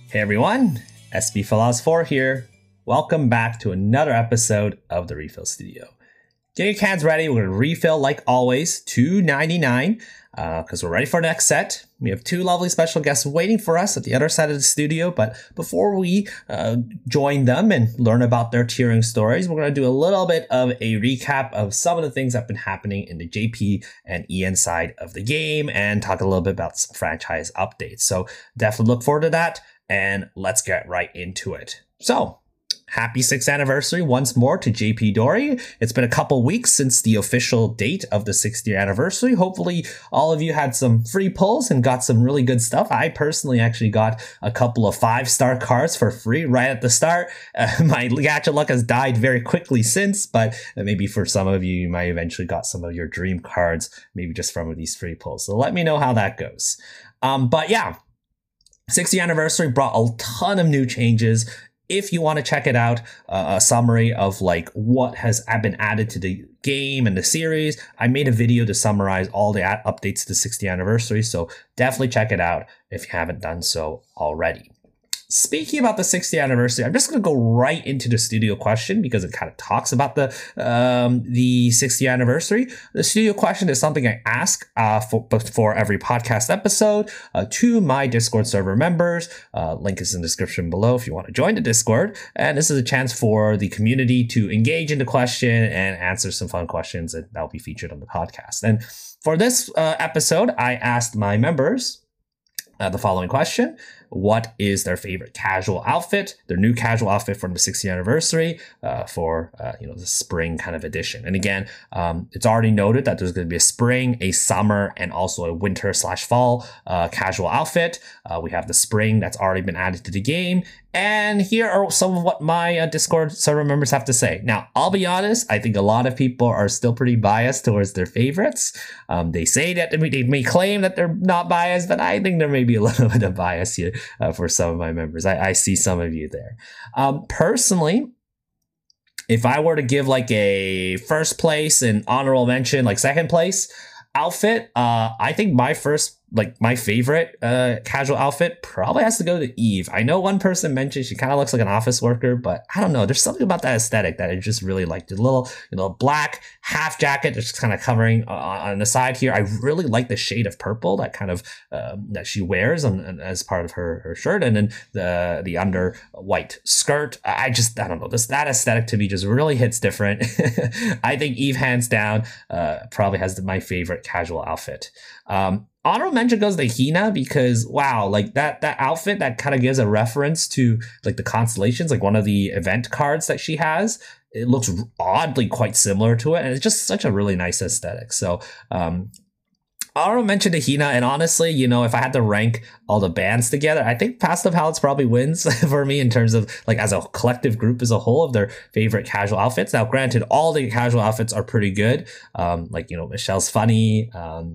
Hey everyone, SB Philos 4 here. Welcome back to another episode of the Refill Studio. Get your cans ready. We're going to refill like always, $2.99, because we're ready for the next set. We have two lovely special guests waiting for us at the other side of the studio. But before we join them and learn about their tiering stories, we're going to do a little bit of a recap of some of the things that have been happening in the JP and Ian side of the game and talk a little bit about some franchise updates. So definitely look forward to that. And let's get right into it. So, happy 6th anniversary once more to JP Dory. It's been a couple weeks since the official date of the 6th year anniversary. Hopefully, all of you had some free pulls and got some really good stuff. I personally actually got a couple of 5-star cards for free right at the start. My gacha luck has died very quickly since, but maybe for some of you, you might eventually got some of your dream cards, maybe just from these free pulls. So let me know how that goes. But yeah. 60th anniversary brought a ton of new changes. If you want to check it out, a summary of like what has been added to the game and the series, I made a video to summarize all the updates to the 60th anniversary. So definitely check it out if you haven't done so already. Speaking about the 60th anniversary, I'm just going to go right into the studio question because it kind of talks about the 60th anniversary. The studio question is something I ask for every podcast episode to my Discord server members. Link is in the description below if you want to join the Discord. And this is a chance for the community to engage in the question and answer some fun questions that will be featured on the podcast. And for this episode, I asked my members the following question. What is their favorite casual outfit, their new casual outfit from the 60th anniversary for the spring kind of edition? And again, it's already noted that there's going to be a spring, a summer, and also a winter/fall casual outfit. We have the spring that's already been added to the game. And here are some of what my Discord server members have to say. Now, I'll be honest, I think a lot of people are still pretty biased towards their favorites. They say that they may claim that they're not biased, but I think there may be a little bit of bias here for some of my members. I see some of you there. Personally, if I were to give like a first place and honorable mention, like second place outfit, I think my favorite casual outfit probably has to go to Eve. I know one person mentioned she kind of looks like an office worker, but I don't know. There's something about that aesthetic that I just really like. The little, black half jacket that's just kind of covering on the side here. I really like the shade of purple that kind of that she wears as part of her shirt, and then the under white skirt. I don't know. That aesthetic to me just really hits different. I think Eve hands down probably has my favorite casual outfit. Honorable mention goes to Hina because wow, like that outfit that kind of gives a reference to like the constellations, like one of the event cards that she has. It looks oddly quite similar to it, and it's just such a really nice aesthetic. So honorable mention to Hina, and honestly, if I had to rank all the bands together, I think Past the Palace probably wins for me in terms of like as a collective group as a whole of their favorite casual outfits. Now, granted, all the casual outfits are pretty good. Michelle's funny.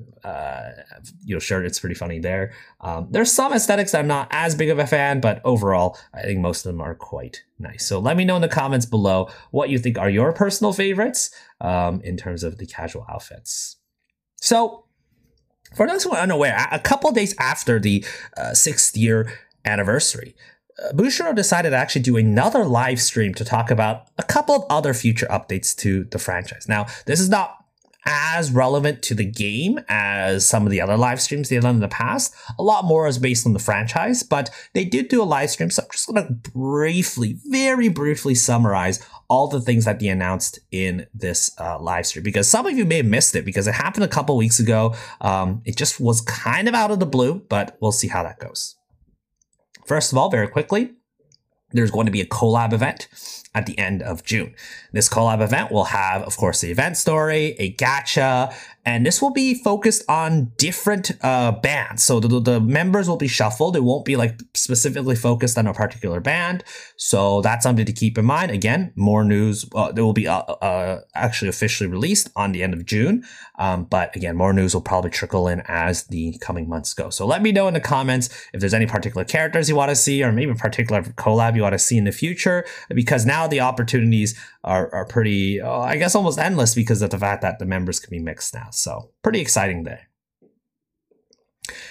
Shirt, it's pretty funny there. There's some aesthetics that I'm not as big of a fan, but overall, I think most of them are quite nice. So let me know in the comments below what you think are your personal favorites in terms of the casual outfits. So, for those who are unaware, a couple of days after the 6th year anniversary, Bushiroad decided to actually do another live stream to talk about a couple of other future updates to the franchise. Now, this is not as relevant to the game as some of the other live streams they've done in the past. A lot more is based on the franchise, but they did do a live stream, so I'm just going to very briefly summarize all the things that they announced in this live stream, because some of you may have missed it because it happened a couple weeks ago. It just was kind of out of the blue, but we'll see how that goes. First of all, very quickly, there's going to be a collab event at the end of June. This collab event will have, of course, the event story, a gacha, and this will be focused on different bands. So the members will be shuffled. It won't be like specifically focused on a particular band. So that's something to keep in mind. Again, more news. There will be actually officially released on the end of June. But again, more news will probably trickle in as the coming months go. So let me know in the comments if there's any particular characters you want to see, or maybe a particular collab you want to see in the future, because now the opportunities are pretty, I guess, almost endless because of the fact that the members can be mixed now. So pretty exciting there.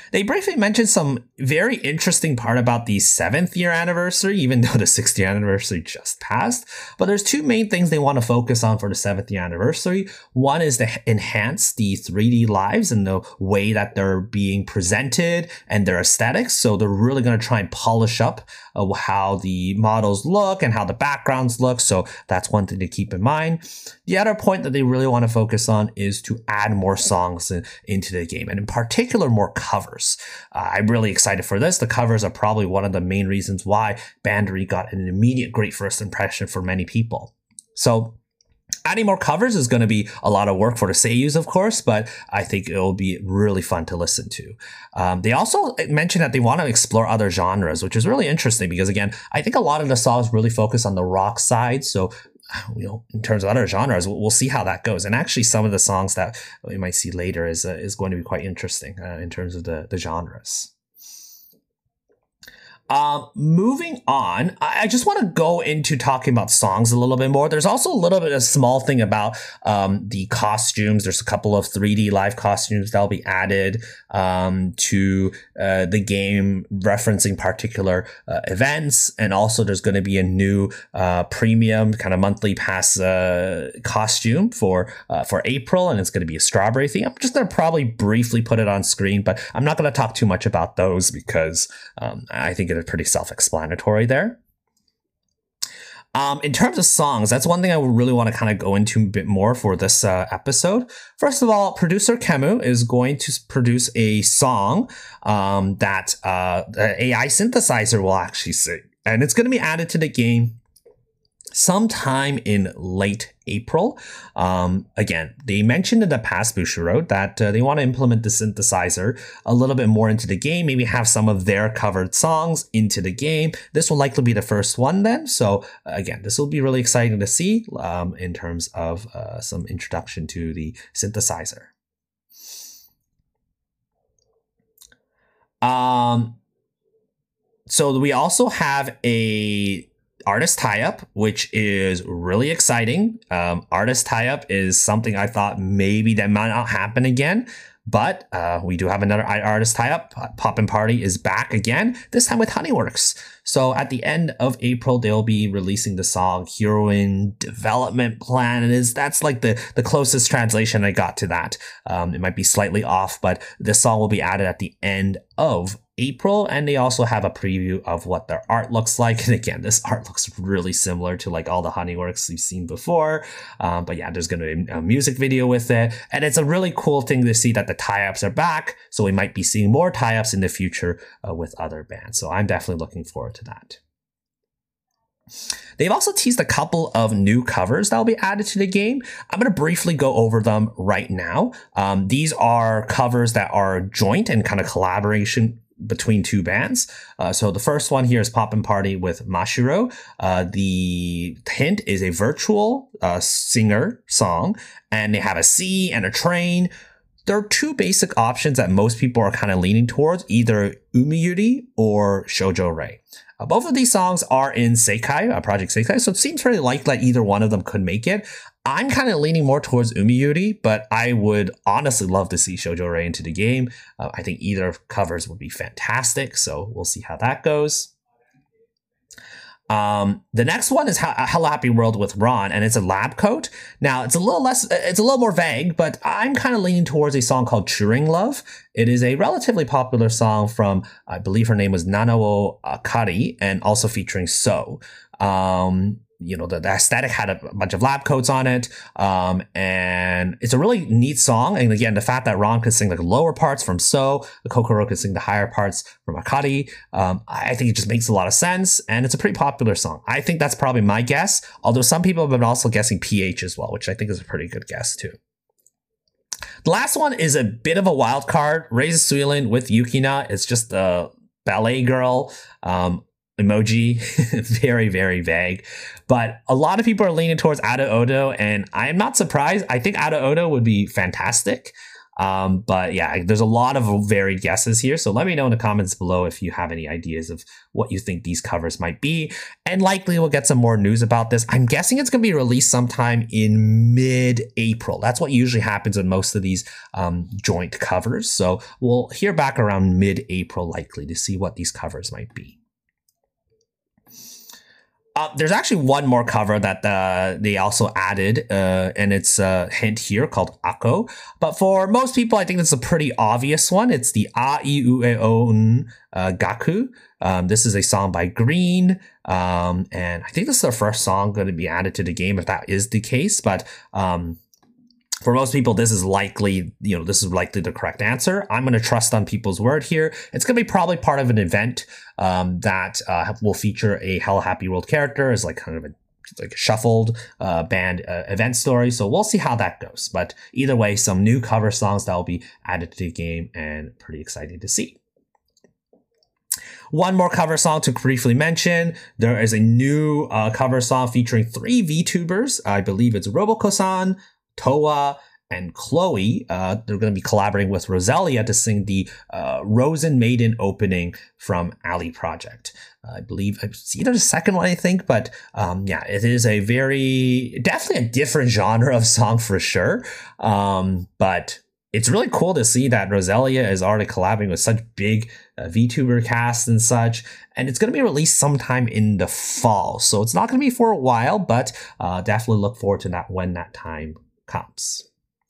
They briefly mentioned some very interesting part about the 7th year anniversary, even though the 6th year anniversary just passed. But there's two main things they want to focus on for the 7th year anniversary. One is to enhance the 3D lives and the way that they're being presented and their aesthetics. So they're really going to try and polish up how the models look and how the backgrounds look. So that's one thing to keep in mind. The other point that they really want to focus on is to add more songs into the game, and in particular, more covers. I'm really excited for this. The covers are probably one of the main reasons why Bandery got an immediate great first impression for many people. So adding more covers is going to be a lot of work for the seiyus, of course, but I think it will be really fun to listen to. They also mentioned that they want to explore other genres, which is really interesting because, again, I think a lot of the songs really focus on the rock side. So, in terms of other genres, we'll see how that goes. And actually, some of the songs that we might see later is going to be quite interesting in terms of the genres. Moving on, I just want to go into talking about songs a little bit more. There's also a little bit of a small thing about the costumes. There's a couple of 3D live costumes that'll be added to the game, referencing particular events. And also there's going to be a new premium kind of monthly pass costume for April, and it's going to be a strawberry theme. I'm just going to probably briefly put it on screen, but I'm not going to talk too much about those because I think it's pretty self-explanatory there. In terms of songs, that's one thing I would really want to kind of go into a bit more for this episode. First of all, producer Kemu is going to produce a song that the AI synthesizer will actually sing. And it's going to be added to the game sometime in late April. Again, they mentioned in the past, Bushiroad, that they want to implement the synthesizer a little bit more into the game, maybe have some of their covered songs into the game. This will likely be the first one then. So again, this will be really exciting to see in terms of some introduction to the synthesizer. So we also have a artist tie-up, which is really exciting. Artist tie-up is something I thought maybe that might not happen again, but we do have another artist tie-up. Poppin' Party is back again, this time with Honeyworks. So at the end of April, they'll be releasing the song Heroine Development Plan. That's like the closest translation I got to that. It might be slightly off, but this song will be added at the end of April, and they also have a preview of what their art looks like. And again, this art looks really similar to like all the Honeyworks we've seen before. But yeah, there's going to be a music video with it, and it's a really cool thing to see that the tie-ups are back. So we might be seeing more tie-ups in the future with other bands. So I'm definitely looking forward to that. They've also teased a couple of new covers that will be added to the game. I'm going to briefly go over them right now. These are covers that are joint and kind of collaboration between two bands. So the first one here is Poppin' Party with Mashiro. The hint is a virtual singer song, and they have a sea and a train. There are two basic options that most people are kind of leaning towards, either Umiyuri or Shoujo Rei. Both of these songs are in Seikai, Project Seikai, so it seems very likely that either one of them could make it. I'm kind of leaning more towards Umiyuri, but I would honestly love to see Shoujo Rei into the game. I think either covers would be fantastic, so we'll see how that goes. The next one is Hello Happy World with Ron, and it's a lab coat. Now it's a little more vague, but I'm kind of leaning towards a song called Turing Love. It is a relatively popular song from, I believe her name was Nanao Akari, and also featuring So. The aesthetic had a bunch of lab coats on it, and it's a really neat song. And again, the fact that Ron could sing like lower parts from So, the Kokoro could sing the higher parts from Akari, I think it just makes a lot of sense, and it's a pretty popular song. I think that's probably my guess, although some people have been also guessing PH as well, which I think is a pretty good guess too. The last one is a bit of a wild card. Reisa Suilin with Yukina. It's just a ballet girl emoji. Very, very vague. But a lot of people are leaning towards Ada Odo, and I am not surprised. I think Ada Odo would be fantastic. But yeah, there's a lot of varied guesses here. So let me know in the comments below if you have any ideas of what you think these covers might be. And likely we'll get some more news about this. I'm guessing it's going to be released sometime in mid-April. That's what usually happens in most of these joint covers. So we'll hear back around mid-April likely to see what these covers might be. There's actually one more cover that they also added, and it's a hint here called Ako. But for most people, I think it's a pretty obvious one. It's the A I U E O N Gaku. This is a song by Green, and I think this is their first song going to be added to the game, if that is the case. But for most people, this is likely the correct answer. I'm going to trust on people's word here. It's going to be probably part of an event that will feature a Hello Happy World character as like kind of a shuffled band event story. So we'll see how that goes. But either way, some new cover songs that will be added to the game and pretty exciting to see. One more cover song to briefly mention. There is a new cover song featuring 3 VTubers. I believe it's Roboko-san, Toa, and Chloe. They're going to be collaborating with Roselia to sing the Rosen Maiden opening from Ali Project. I believe it's either the second one, I think, but yeah, it is definitely a different genre of song for sure. But it's really cool to see that Roselia is already collaborating with such big VTuber casts and such, and it's going to be released sometime in the fall. So it's not going to be for a while, but definitely look forward to that when that time comes.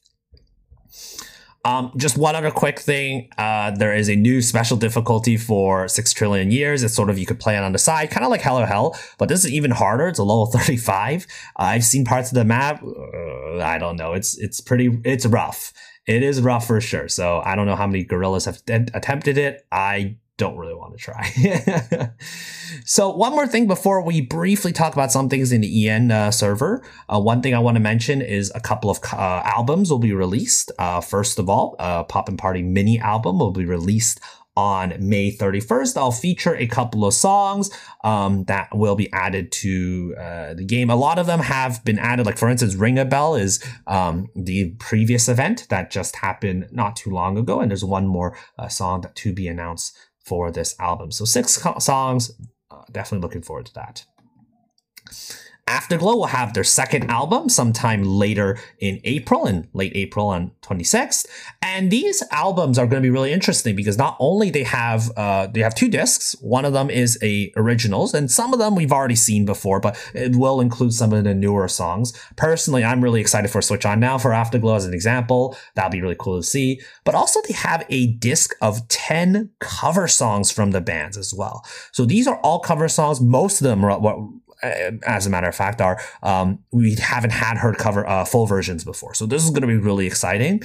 Just one other quick thing. There is a new special difficulty for 6 Trillion Years. It's sort of, you could play it on the side, kind of like Hello Hell, but this is even harder. It's a level 35. I've seen parts of the map. I don't know. It's rough. It is rough for sure. So I don't know how many gorillas have attempted it. I don't really want to try. So one more thing before we briefly talk about some things in the EN server. One thing I want to mention is a couple of albums will be released. First of all, Poppin' Party mini album will be released on May 31st. I'll feature a couple of songs that will be added to the game. A lot of them have been added. Like, for instance, Ring a Bell is the previous event that just happened not too long ago. And there's one more song to be announced for this album. So 6 songs, definitely looking forward to that. Afterglow will have their second album sometime later in April, in late April on 26th. And these albums are going to be really interesting because not only they have 2 discs. One of them is a originals, and some of them we've already seen before, but it will include some of the newer songs. Personally, I'm really excited for Switch On Now for Afterglow as an example. That'll be really cool to see. But also they have a disc of 10 cover songs from the bands as well. So these are all cover songs. Most of them are, as a matter of fact, we haven't heard cover full versions before. So this is going to be really exciting.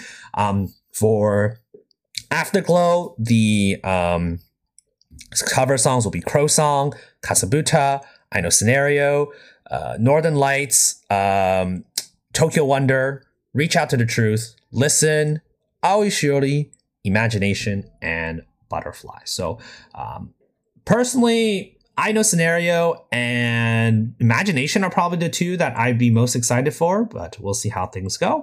For Afterglow, the cover songs will be Crow Song, Kasabuta, I Know Scenario, Northern Lights, Tokyo Wonder, Reach Out to the Truth, Listen, Aoi Shiori, Imagination, and Butterfly. So personally, I Know Scenario and Imagination are probably the 2 that I'd be most excited for, but we'll see how things go.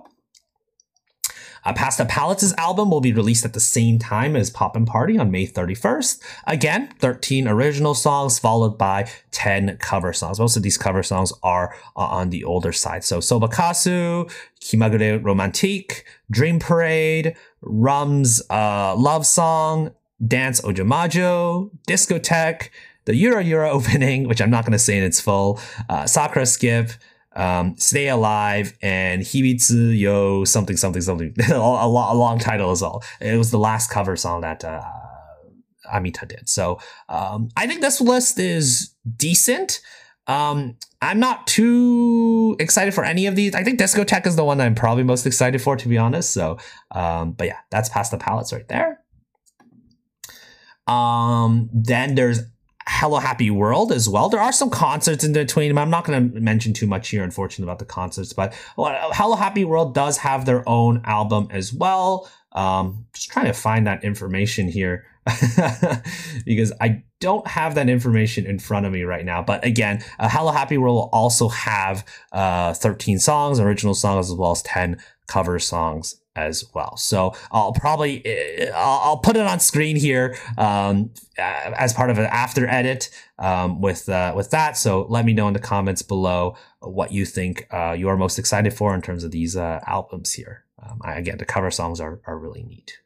Pasta Palace's album will be released at the same time as Poppin' Party on May 31st. Again, 13 original songs followed by 10 cover songs. Most of these cover songs are on the older side. So Sobakasu, Kimagure Romantique, Dream Parade, Rum's Love Song, Dance Ojamajo, Discotheque, the Yura Yura opening, which I'm not going to say in its full, Sakura Skip, Stay Alive, and Hibitsu Yo something something something. a long title is all. It was the last cover song that Amita did. So I think this list is decent. I'm not too excited for any of these. I think Discotheque is the one I'm probably most excited for, to be honest. So, but yeah, that's Pasta Palace right there. Then there's Hello Happy World as well. There are some concerts in between. I'm not going to mention too much here, unfortunately, about the concerts, but Hello Happy World does have their own album as well. Just trying to find that information here because I don't have that information in front of me right now. But again, Hello Happy World will also have 13 songs, original songs, as well as 10 cover songs as well. So I'll put it on screen here as part of an after edit with that. So let me know in the comments below what you think you are most excited for in terms of these albums here. Again, the cover songs are really neat.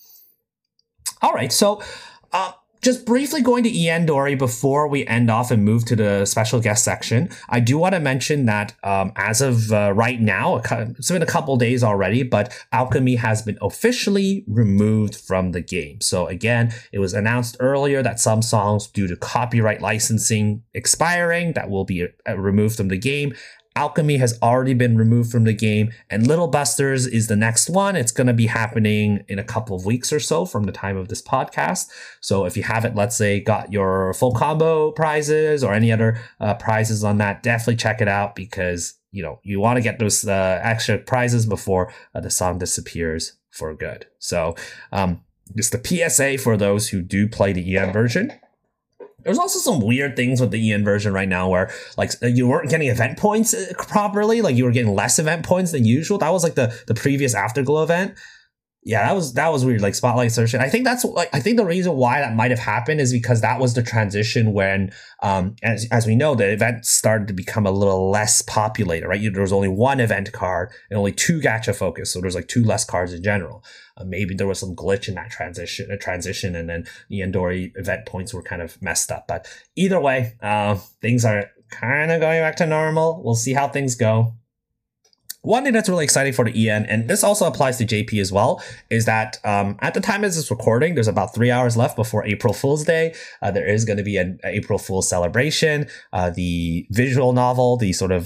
All right, so just briefly going to Iandori before we end off and move to the special guest section. I do want to mention that as of right now, it's been a couple days already, but Alchemy has been officially removed from the game. So again, it was announced earlier that some songs, due to copyright licensing expiring, that will be removed from the game. Alchemy has already been removed from the game, and Little Busters is the next one. It's going to be happening in a couple of weeks or so from the time of this podcast. So if you haven't, let's say, got your full combo prizes or any other prizes on that, definitely check it out, because you want to get those extra prizes before the song disappears for good. So just the PSA for those who do play the EN version. There's also some weird things with the EN version right now where like you weren't getting event points properly. Like you were getting less event points than usual. That was like the previous Afterglow event. Yeah, that was weird. Like Spotlight Insertion. I think the reason why that might have happened is because that was the transition when, as we know, the event started to become a little less populated, right? There was only one event card and only 2 gacha focus. So there's like 2 less cards in general. Maybe there was some glitch in that transition, and then the Iandori event points were kind of messed up. But either way, things are kind of going back to normal. We'll see how things go. One thing that's really exciting for the EN, and this also applies to JP as well, is that at the time of this recording, there's about 3 hours left before April Fool's Day. There is going to be an April Fool's celebration. The visual novel, the sort of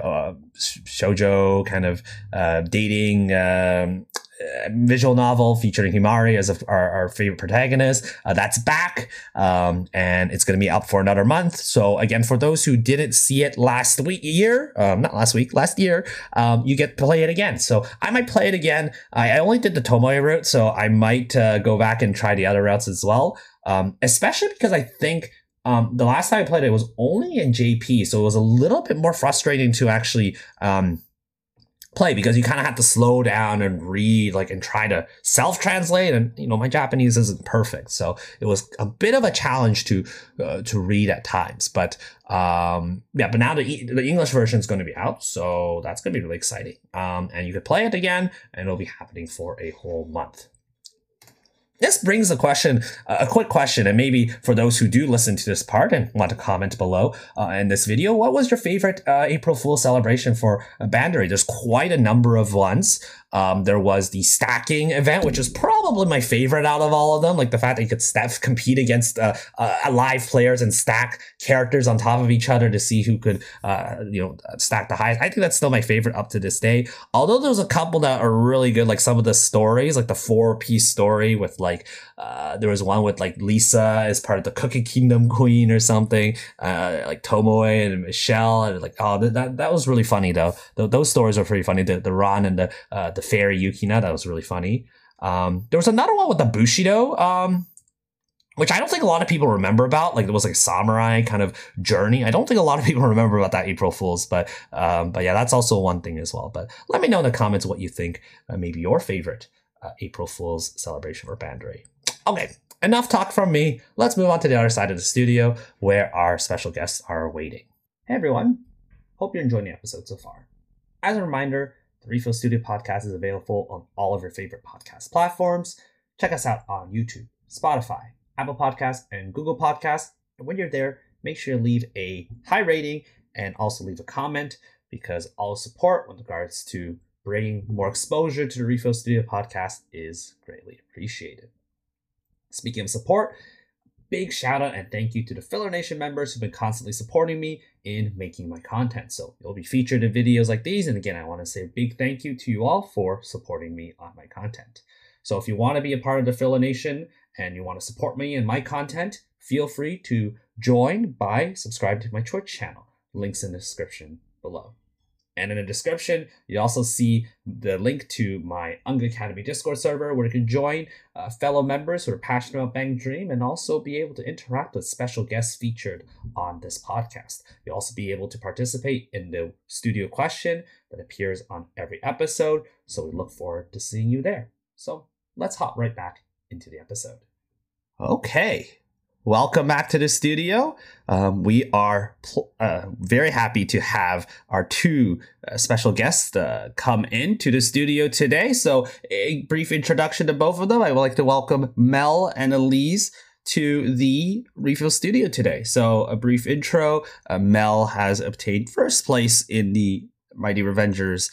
shoujo kind of dating visual novel featuring Himari as our favorite protagonist, that's back, and it's going to be up for another month. So again, for those who didn't see it last year, you get to play it again. So I might play it again. I only did the Tomoe route, so I might go back and try the other routes as well, especially because I think the last time I played it was only in JP, so it was a little bit more frustrating to actually play, because you kind of have to slow down and read, like, and try to self-translate, and my Japanese isn't perfect, so it was a bit of a challenge to read at times. But but now the English version is going to be out, so that's going to be really exciting. And you could play it again, and it'll be happening for a whole month. This brings a quick question, and maybe for those who do listen to this part and want to comment below in this video, what was your favorite April Fool's celebration for Bandai? There's quite a number of ones. There was the stacking event, which is probably my favorite out of all of them. Like the fact that you could compete against live players and stack characters on top of each other to see who could, stack the highest. I think that's still my favorite up to this day. Although there's a couple that are really good, like some of the stories, like the 4-piece story with there was one with like Lisa as part of the Cookie Kingdom Queen or something, like Tomoe and Michelle, and that was really funny though. Those stories are pretty funny. The Ron and the fairy Yukina, that was really funny. There was another one with the Bushido, which I don't think a lot of people remember about. Like, it was like a samurai kind of journey. I don't think a lot of people remember about that April Fool's, but yeah, that's also one thing as well. But let me know in the comments what you think, maybe your favorite April Fool's celebration for Bandai. Okay, enough talk from me. Let's move on to the other side of the studio where our special guests are waiting. Hey everyone, hope you're enjoying the episode so far. As a reminder, the Refill Studio podcast is available on all of your favorite podcast platforms. Check us out on YouTube, Spotify, Apple Podcasts, and Google Podcasts. And when you're there, make sure to leave a high rating and also leave a comment, because all support with regards to bringing more exposure to the Refill Studio podcast is greatly appreciated. Speaking of support, big shout out and thank you to the Filler Nation members who've been constantly supporting me in making my content. So you'll be featured in videos like these. And again, I want to say a big thank you to you all for supporting me on my content. So if you want to be a part of the Filler Nation and you want to support me and my content, feel free to join by subscribing to my Twitch channel. Links in the description below. And in the description, you also see the link to my Ung Academy Discord server where you can join fellow members who are passionate about Bang Dream and also be able to interact with special guests featured on this podcast. You'll also be able to participate in the studio question that appears on every episode. So we look forward to seeing you there. So let's hop right back into the episode. Okay. Welcome back to the studio. We are very happy to have our two special guests come into the studio today. So a brief introduction to both of them. I would like to welcome Mel and Elise to the Refill studio today. So a brief intro. Mel has obtained first place in the Mighty Revengers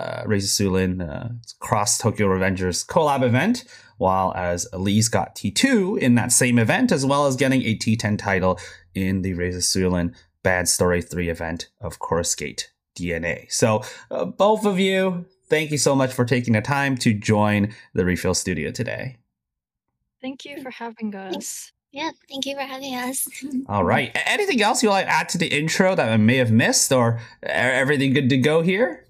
Reizeisulin Cross Tokyo Revengers collab event, while as Elise got T2 in that same event, as well as getting a T10 title in the Reizeisulin Bad Story 3 event of Chorus Gate DNA. So both of you, thank you so much for taking the time to join the Refill studio today. Thank you for having us. Yeah, thank you for having us. All right. Anything else you'd like to add to the intro that I may have missed, or everything good to go here?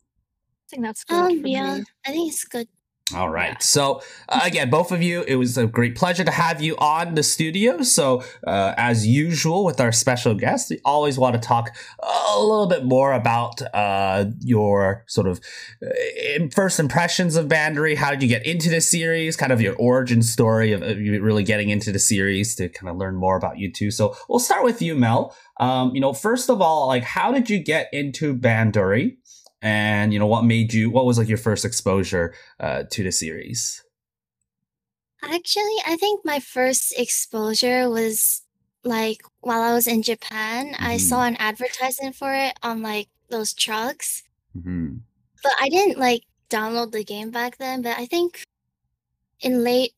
I think that's good. Yeah, me. I think it's good. All right. Yeah. So again, both of you, it was a great pleasure to have you on the studio. So as usual with our special guests, we always want to talk a little bit more about your sort of first impressions of Bandery. How did you get into the series? Kind of your origin story of you really getting into the series to kind of learn more about you two. So we'll start with you, Mel. First of all, like, how did you get into Bandery? And, what was like your first exposure to the series? Actually, I think my first exposure was like while I was in Japan. Mm-hmm. I saw an advertisement for it on like those trucks. Mm-hmm. But I didn't like download the game back then. But I think in late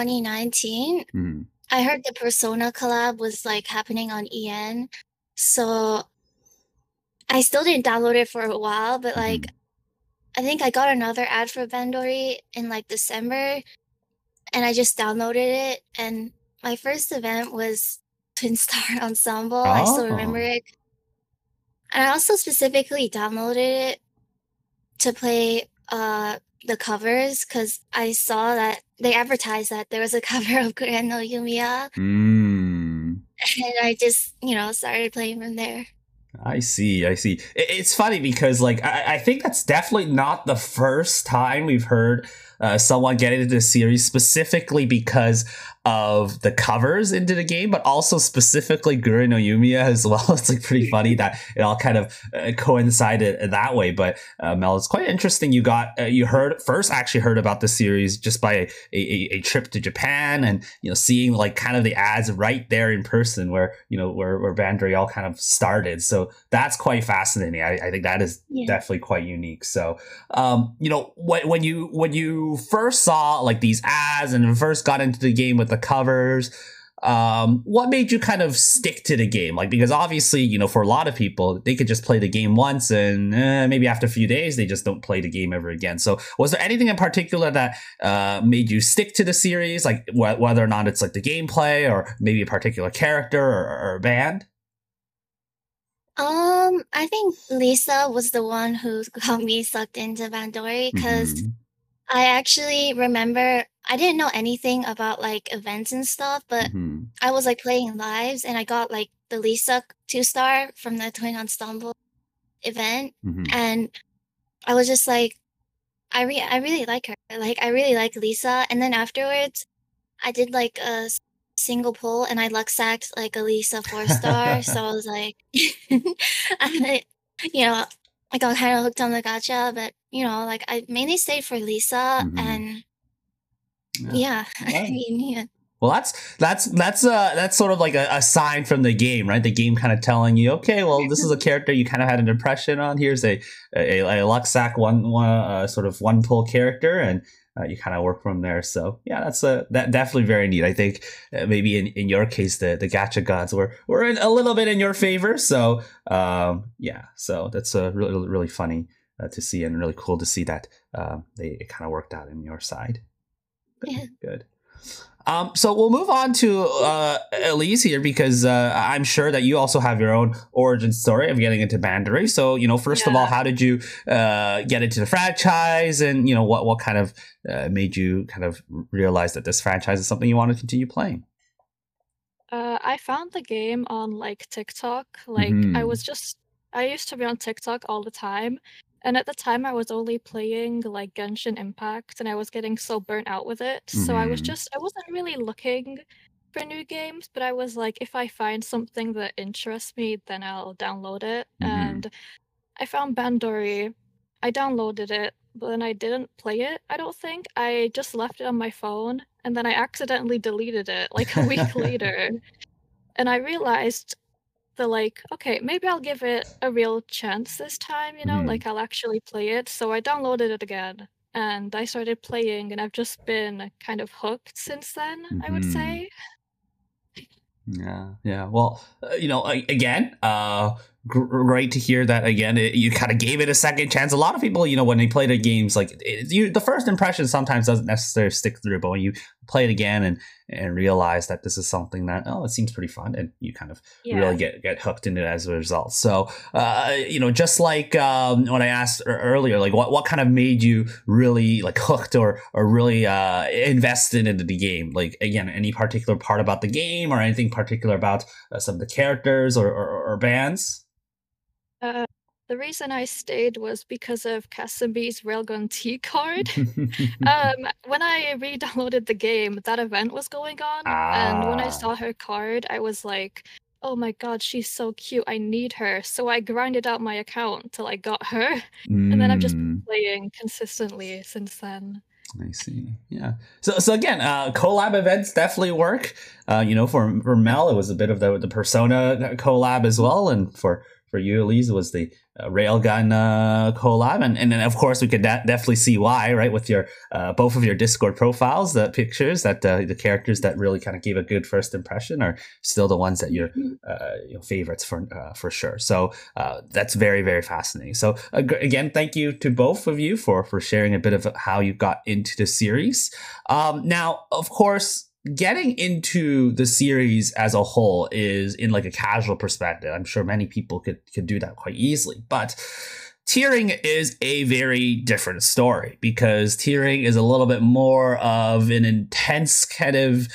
2019, mm-hmm. I heard the Persona collab was like happening on EN. So I still didn't download it for a while, but like, I think I got another ad for Bandori in like December, and I just downloaded it. And my first event was Twin Star Ensemble. I still remember it. And I also specifically downloaded it to play the covers because I saw that they advertised that there was a cover of Kuren no Yumiya. And I just, started playing from there. I see. It's funny because, like, I think that's definitely not the first time we've heard someone get into the series specifically because of the covers into the game, but also specifically Gurren no Yumiya as well. It's like pretty funny that it all kind of coincided that way. But Mel, it's quite interesting. You actually heard about the series just by a trip to Japan, and seeing like kind of the ads right there in person where Bandori all kind of started. So that's quite fascinating. I think that is definitely quite unique. So when you first saw like these ads and first got into the game with the covers, what made you kind of stick to the game? Like, because obviously, for a lot of people, they could just play the game once and maybe after a few days, they just don't play the game ever again. So was there anything in particular that made you stick to the series? Like whether or not it's like the gameplay or maybe a particular character or a band? I think Lisa was the one who got me sucked into Bandori because I actually remember I didn't know anything about like events and stuff, but I was like playing lives and I got like the Lisa 2-star from the Twin Ensemble event, and I was just like, I really like her. Like I really like Lisa, and then afterwards, I did like a single pull and I luck-sacked like a Lisa 4-star, so I was like, I got kind of hooked on the gacha, but like I mainly stayed for Lisa, and I mean, Well, that's sort of like a sign from the game, right? The game kind of telling you, okay, well, this is a character you kind of had an impression on. Here's a luck-sack one sort of one pull character, and you kind of work from there. So yeah, that's definitely very neat. I think maybe in your case, the gacha gods were a little bit in your favor. So so that's really, really funny to see, and really cool to see that it kind of worked out in your side. Good. So we'll move on to Elise here because I'm sure that you also have your own origin story of getting into Bandery. So, first of all, how did you get into the franchise, and what kind of made you kind of realize that this franchise is something you want to continue playing? I found the game on like TikTok. Like I used to be on TikTok all the time. And at the time I was only playing like Genshin Impact and I was getting so burnt out with it. So I wasn't really looking for new games, but I was like, if I find something that interests me, then I'll download it. And I found Bandori. I downloaded it, but then I didn't play it, I don't think. I just left it on my phone, and then I accidentally deleted it like a week later. And I realized that, like, okay, maybe I'll give it a real chance this time, like I'll actually play it. So I downloaded it again, and I started playing, and I've just been kind of hooked since then, I would say. Yeah. Well, again, great to hear that. Again, you kind of gave it a second chance. A lot of people, when they play the games, like the first impression sometimes doesn't necessarily stick through, but when you play it again and realize that this is something that it seems pretty fun, and you kind of really get hooked into it as a result. So, just like when I asked earlier, like what kind of made you really like hooked or really invested into the game? Like, again, any particular part about the game or anything particular about some of the characters or bands? The reason I stayed was because of Kazumi's Railgun T card. When I re-downloaded the game, that event was going on, and when I saw her card, I was like, oh my god, she's so cute, I need her. So I grinded out my account till I got her, and then I've just been playing consistently since then. I see. Yeah. So again, collab events definitely work. For Mel, it was a bit of the Persona collab as well, and for you, Elise, was the Railgun collab, and then of course we could definitely see why, right? With your both of your Discord profiles, the pictures that the characters that really kind of gave a good first impression are still the ones that you're favorites for sure. So that's very, very fascinating. So again, thank you to both of you for sharing a bit of how you got into the series. Now, of course, getting into the series as a whole is in like a casual perspective. I'm sure many people could do that quite easily, but tiering is a very different story because tiering is a little bit more of an intense kind of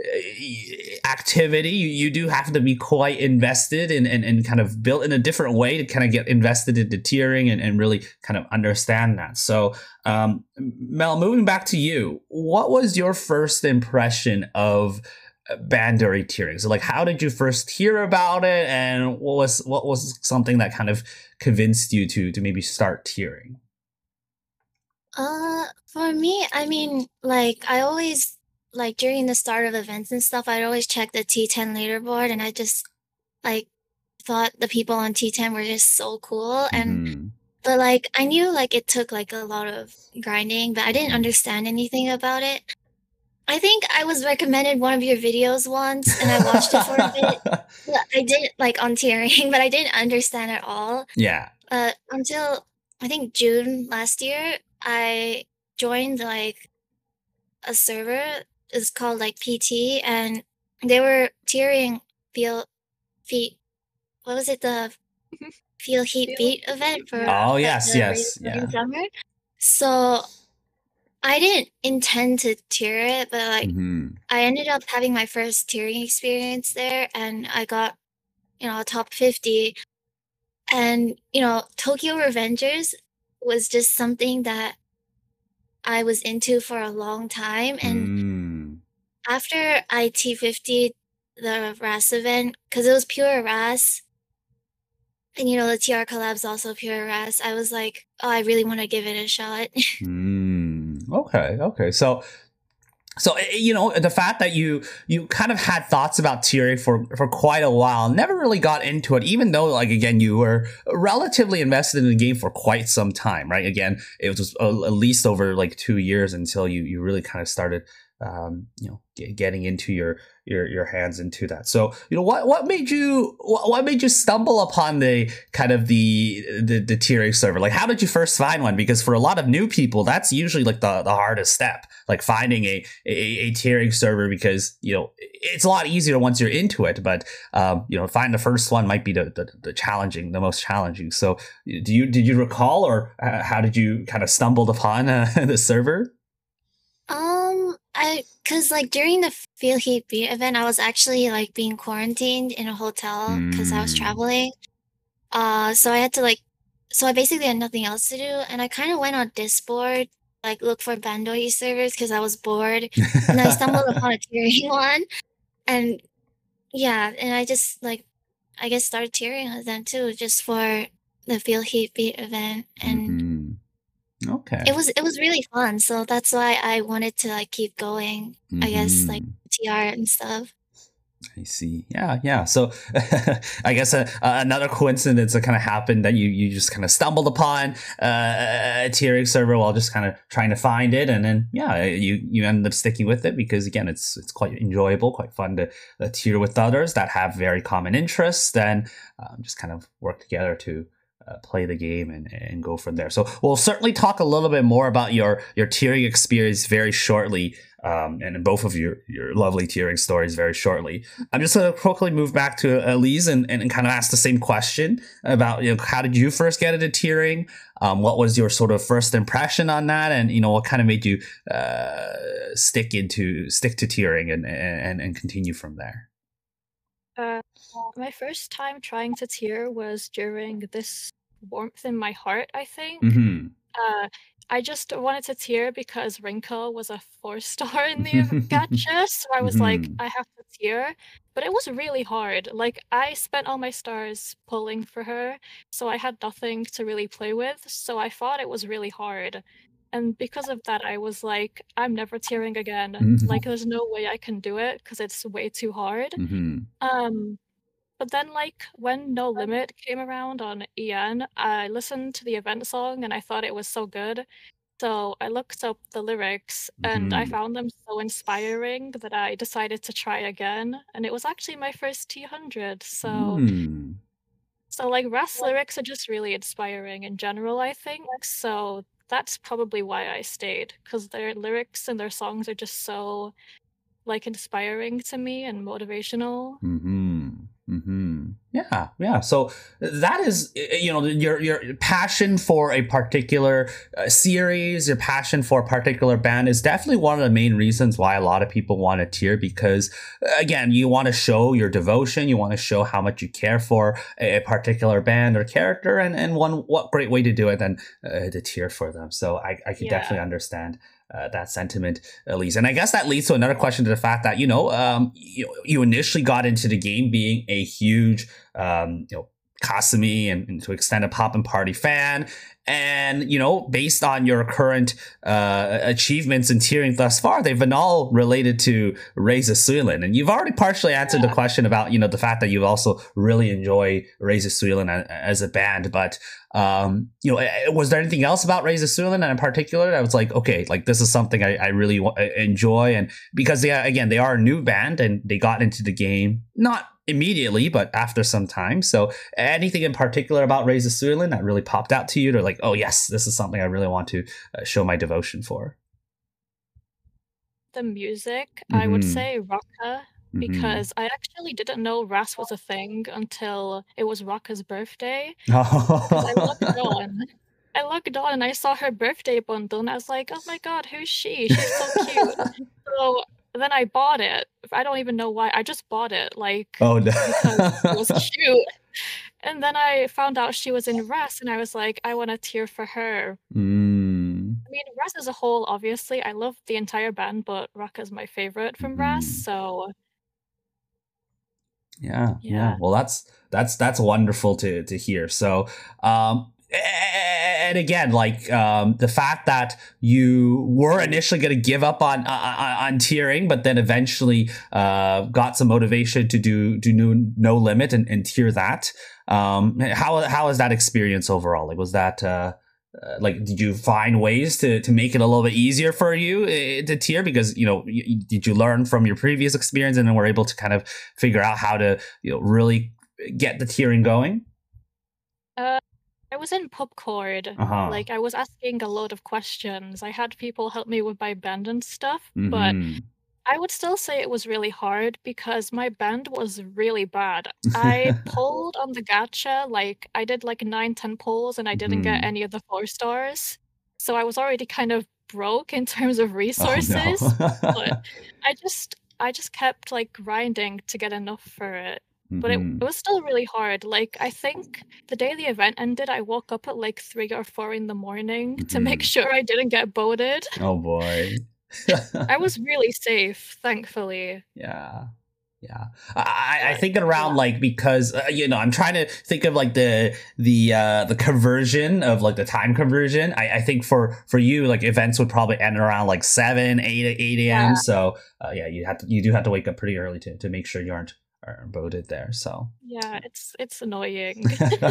activity. You do have to be quite invested and kind of built in a different way to kind of get invested into tiering and really kind of understand that. So Mel, moving back to you, what was your first impression of Bandori tiering? So like, how did you first hear about it, and what was something that kind of convinced you to maybe start tiering? For me, I mean, like I always like during the start of events and stuff, I'd always check the T10 leaderboard, and I just like thought the people on T10 were just so cool. And but like I knew like it took like a lot of grinding, but I didn't understand anything about it. I think I was recommended one of your videos once, and I watched it for a bit. But I didn't like on tiering, but I didn't understand at all. Yeah. Until I think June last year, I joined like a server. It's called like PT, and they were tiering Feel Heat. What was it? The Feel Heat Beat event for yes, yeah. Summer. So I didn't intend to tier it, but like I ended up having my first tiering experience there, and I got a top 50. And Tokyo Revengers was just something that I was into for a long time, and after I T50 the RAS event, because it was pure RAS, and the TR collab's also pure RAS, I was like, oh, I really want to give it a shot. Okay. So the fact that you kind of had thoughts about tiering for quite a while, never really got into it, even though, like, again, you were relatively invested in the game for quite some time, right? Again, it was at least over like 2 years until you really kind of started getting into your hands into that. So what made you stumble upon the kind of the tiering server? Like, how did you first find one? Because for a lot of new people, that's usually like the hardest step, like finding a tiering server, because it's a lot easier once you're into it, but find the first one might be the most challenging. So did you recall, or how did you kind of stumbled upon the server? Cause like during the Feel Heat Beat event, I was actually like being quarantined in a hotel because I was traveling. So I basically had nothing else to do, and I kind of went on Discord, like look for Bandoi servers because I was bored, and I stumbled upon a tiering one, and yeah, and I just I guess started tiering with them too, just for the Feel Heat Beat event, and okay, it was really fun. So that's why I wanted to like keep going. I guess like TR and stuff. I see. Yeah. So I guess another coincidence that kind of happened, that you just kind of stumbled upon a tiering server while just kind of trying to find it, and then you ended up sticking with it because, again, it's quite enjoyable, quite fun to tier with others that have very common interests, and just kind of work together to play the game and go from there. So we'll certainly talk a little bit more about your tiering experience very shortly, and both of your lovely tiering stories very shortly. I'm just going to quickly move back to Elise and kind of ask the same question about how did you first get into tiering? What was your sort of first impression on that, and what kind of made you stick to tiering and continue from there? My first time trying to tier was during this Warmth in My Heart, I think. I just wanted to tier because Rinko was a 4-star in the gacha, so I was like, I have to tier. But it was really hard. Like, I spent all my stars pulling for her, so I had nothing to really play with, so I thought it was really hard. And because of that, I was like, I'm never tiering again. Like, there's no way I can do it because it's way too hard. But then, like, when No Limit came around on EN, I listened to the event song and I thought it was so good. So I looked up the lyrics and I found them so inspiring that I decided to try again. And it was actually my first T100. So like, Ras lyrics are just really inspiring in general, I think. So that's probably why I stayed, because their lyrics and their songs are just so like inspiring to me and motivational. Yeah. So that is, your passion for a particular series, your passion for a particular band is definitely one of the main reasons why a lot of people want to tier, because, again, you want to show your devotion, you want to show how much you care for a particular band or character, and what great way to do it than to tier for them. So I could definitely understand that sentiment, Elise. And I guess that leads to another question, to the fact that, you initially got into the game being a huge, Kasumi and to extend a Poppin' Party fan. And, based on your current achievements in tiering thus far, they've been all related to Raise Suilin. And you've already partially answered the question about, the fact that you also really enjoy Raise Suilin as a band. But, was there anything else about Raise Suilin in particular that was like, okay, like this is something I really enjoy? And because they are a new band and they got into the game, not immediately, but after some time. So anything in particular about Raise Suilin that really popped out to you, to like, oh yes, this is something I really want to show my devotion for? The music, I would say Raka, because I actually didn't know Ras was a thing until it was Raka's birthday. I logged on and I saw her birthday bundle and I was like, oh my god, who's she? She's so cute. So then I bought it. I don't even know why. I just bought it, like, because it was cute. And then I found out she was in Ras, and I was like, I want to tier for her. I mean, Ras as a whole, obviously, I love the entire band, but Raka's my favorite from Ras, so... Yeah. Well, that's wonderful to hear. So, and again, like, the fact that you were initially going to give up on tiering, but then eventually got some motivation to do No Limit and tier that. How is that experience overall? Like, was that like, did you find ways to make it a little bit easier for you to tier? Because, did you learn from your previous experience and then were able to kind of figure out how to, really get the tiering going? I was in Pubcord. Like, I was asking a lot of questions. I had people help me with my band and stuff, but I would still say it was really hard because my band was really bad. I pulled on the gacha, like, I did like 9-10 pulls and I didn't get any of the 4 stars. So I was already kind of broke in terms of resources. But I just kept like grinding to get enough for it. But it was still really hard. Like, I think the day the event ended, I woke up at like 3 or 4 in the morning to make sure I didn't get boated. Oh boy. I was really safe, thankfully. Yeah. I think around like, because I'm trying to think of like the conversion of like the time conversion. I think for you, like, events would probably end around like 7, 8 a.m. Yeah. So you do have to wake up pretty early to make sure you aren't voted there. So yeah, it's annoying.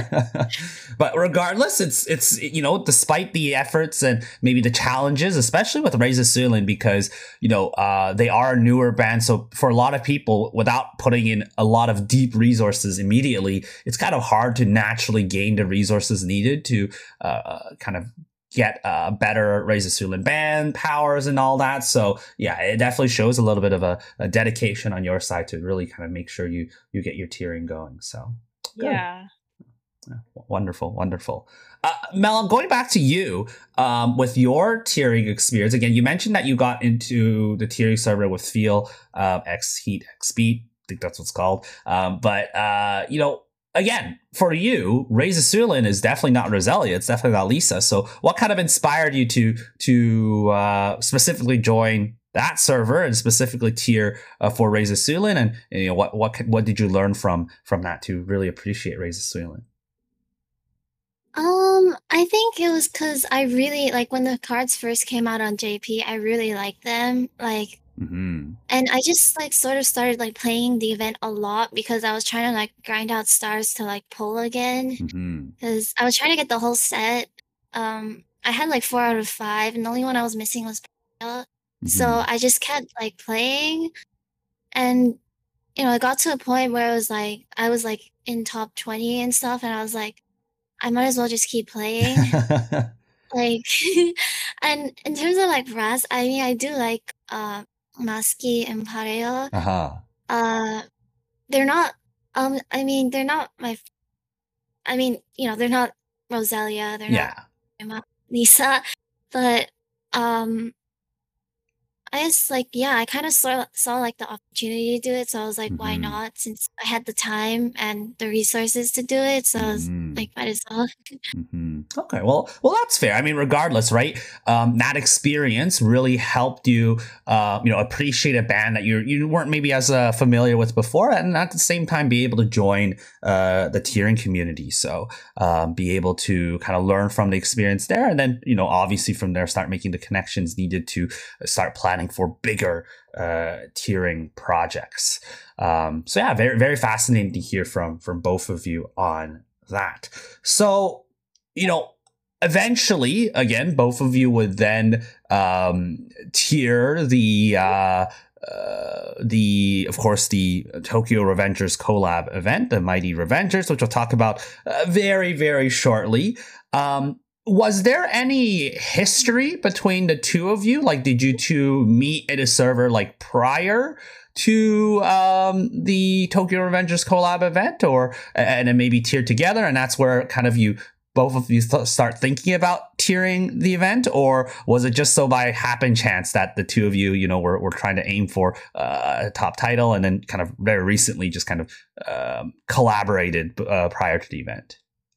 But regardless, it's despite the efforts and maybe the challenges, especially with Raise Suilin, because they are a newer band, so for a lot of people, without putting in a lot of deep resources immediately, it's kind of hard to naturally gain the resources needed to kind of get better Raise Suilin band powers and all that. So yeah, it definitely shows a little bit of a dedication on your side to really kind of make sure you get your tiering going. So good. Yeah. Wonderful. Mel, going back to you, with your tiering experience, again, you mentioned that you got into the tiering server with Feel, X Heat, X Beat. I think that's what's called. But again, for you, Raise Suilin is definitely not Roselia. It's definitely not Lisa. So what kind of inspired you to specifically join that server and specifically tier for Raise Suilin? And what did you learn from that to really appreciate Raise Suilin? I think it was because I really, like, when the cards first came out on JP, I really liked them. Like, and I just like sort of started like playing the event a lot because I was trying to like grind out stars to like pull again. Because I was trying to get the whole set. I had like 4 out of 5, and the only one I was missing was Pale. So I just kept like playing, and I got to a point where I was like in top 20 and stuff, and I was like, I might as well just keep playing. Like, and in terms of like Raz, I mean, I do like Maski and Pareo. They're not I mean, they're not they're not Roselia, they're not Lisa, but I just like, I kind of saw like the opportunity to do it, so I was like, why not? Since I had the time and the resources to do it, so I was like, might as well. Okay, well, that's fair. I mean, regardless, right? That experience really helped you, appreciate a band that you weren't maybe as familiar with before, and at the same time be able to join the tiering community. So be able to kind of learn from the experience there, and then obviously from there start making the connections needed to start planning for bigger tiering projects. So yeah, very, very fascinating to hear from both of you on that. So, eventually, again, both of you would then tier the of course, the Tokyo Revengers collab event, the Mighty Revengers, which we'll talk about very, very shortly. Was there any history between the two of you? Like, did you two meet at a server like prior to the Tokyo Revengers collab event, and then maybe tiered together, and that's where kind of both of you start thinking about tiering the event? Or was it just so by happen chance that the two of you, were trying to aim for a top title, and then kind of very recently just kind of collaborated prior to the event?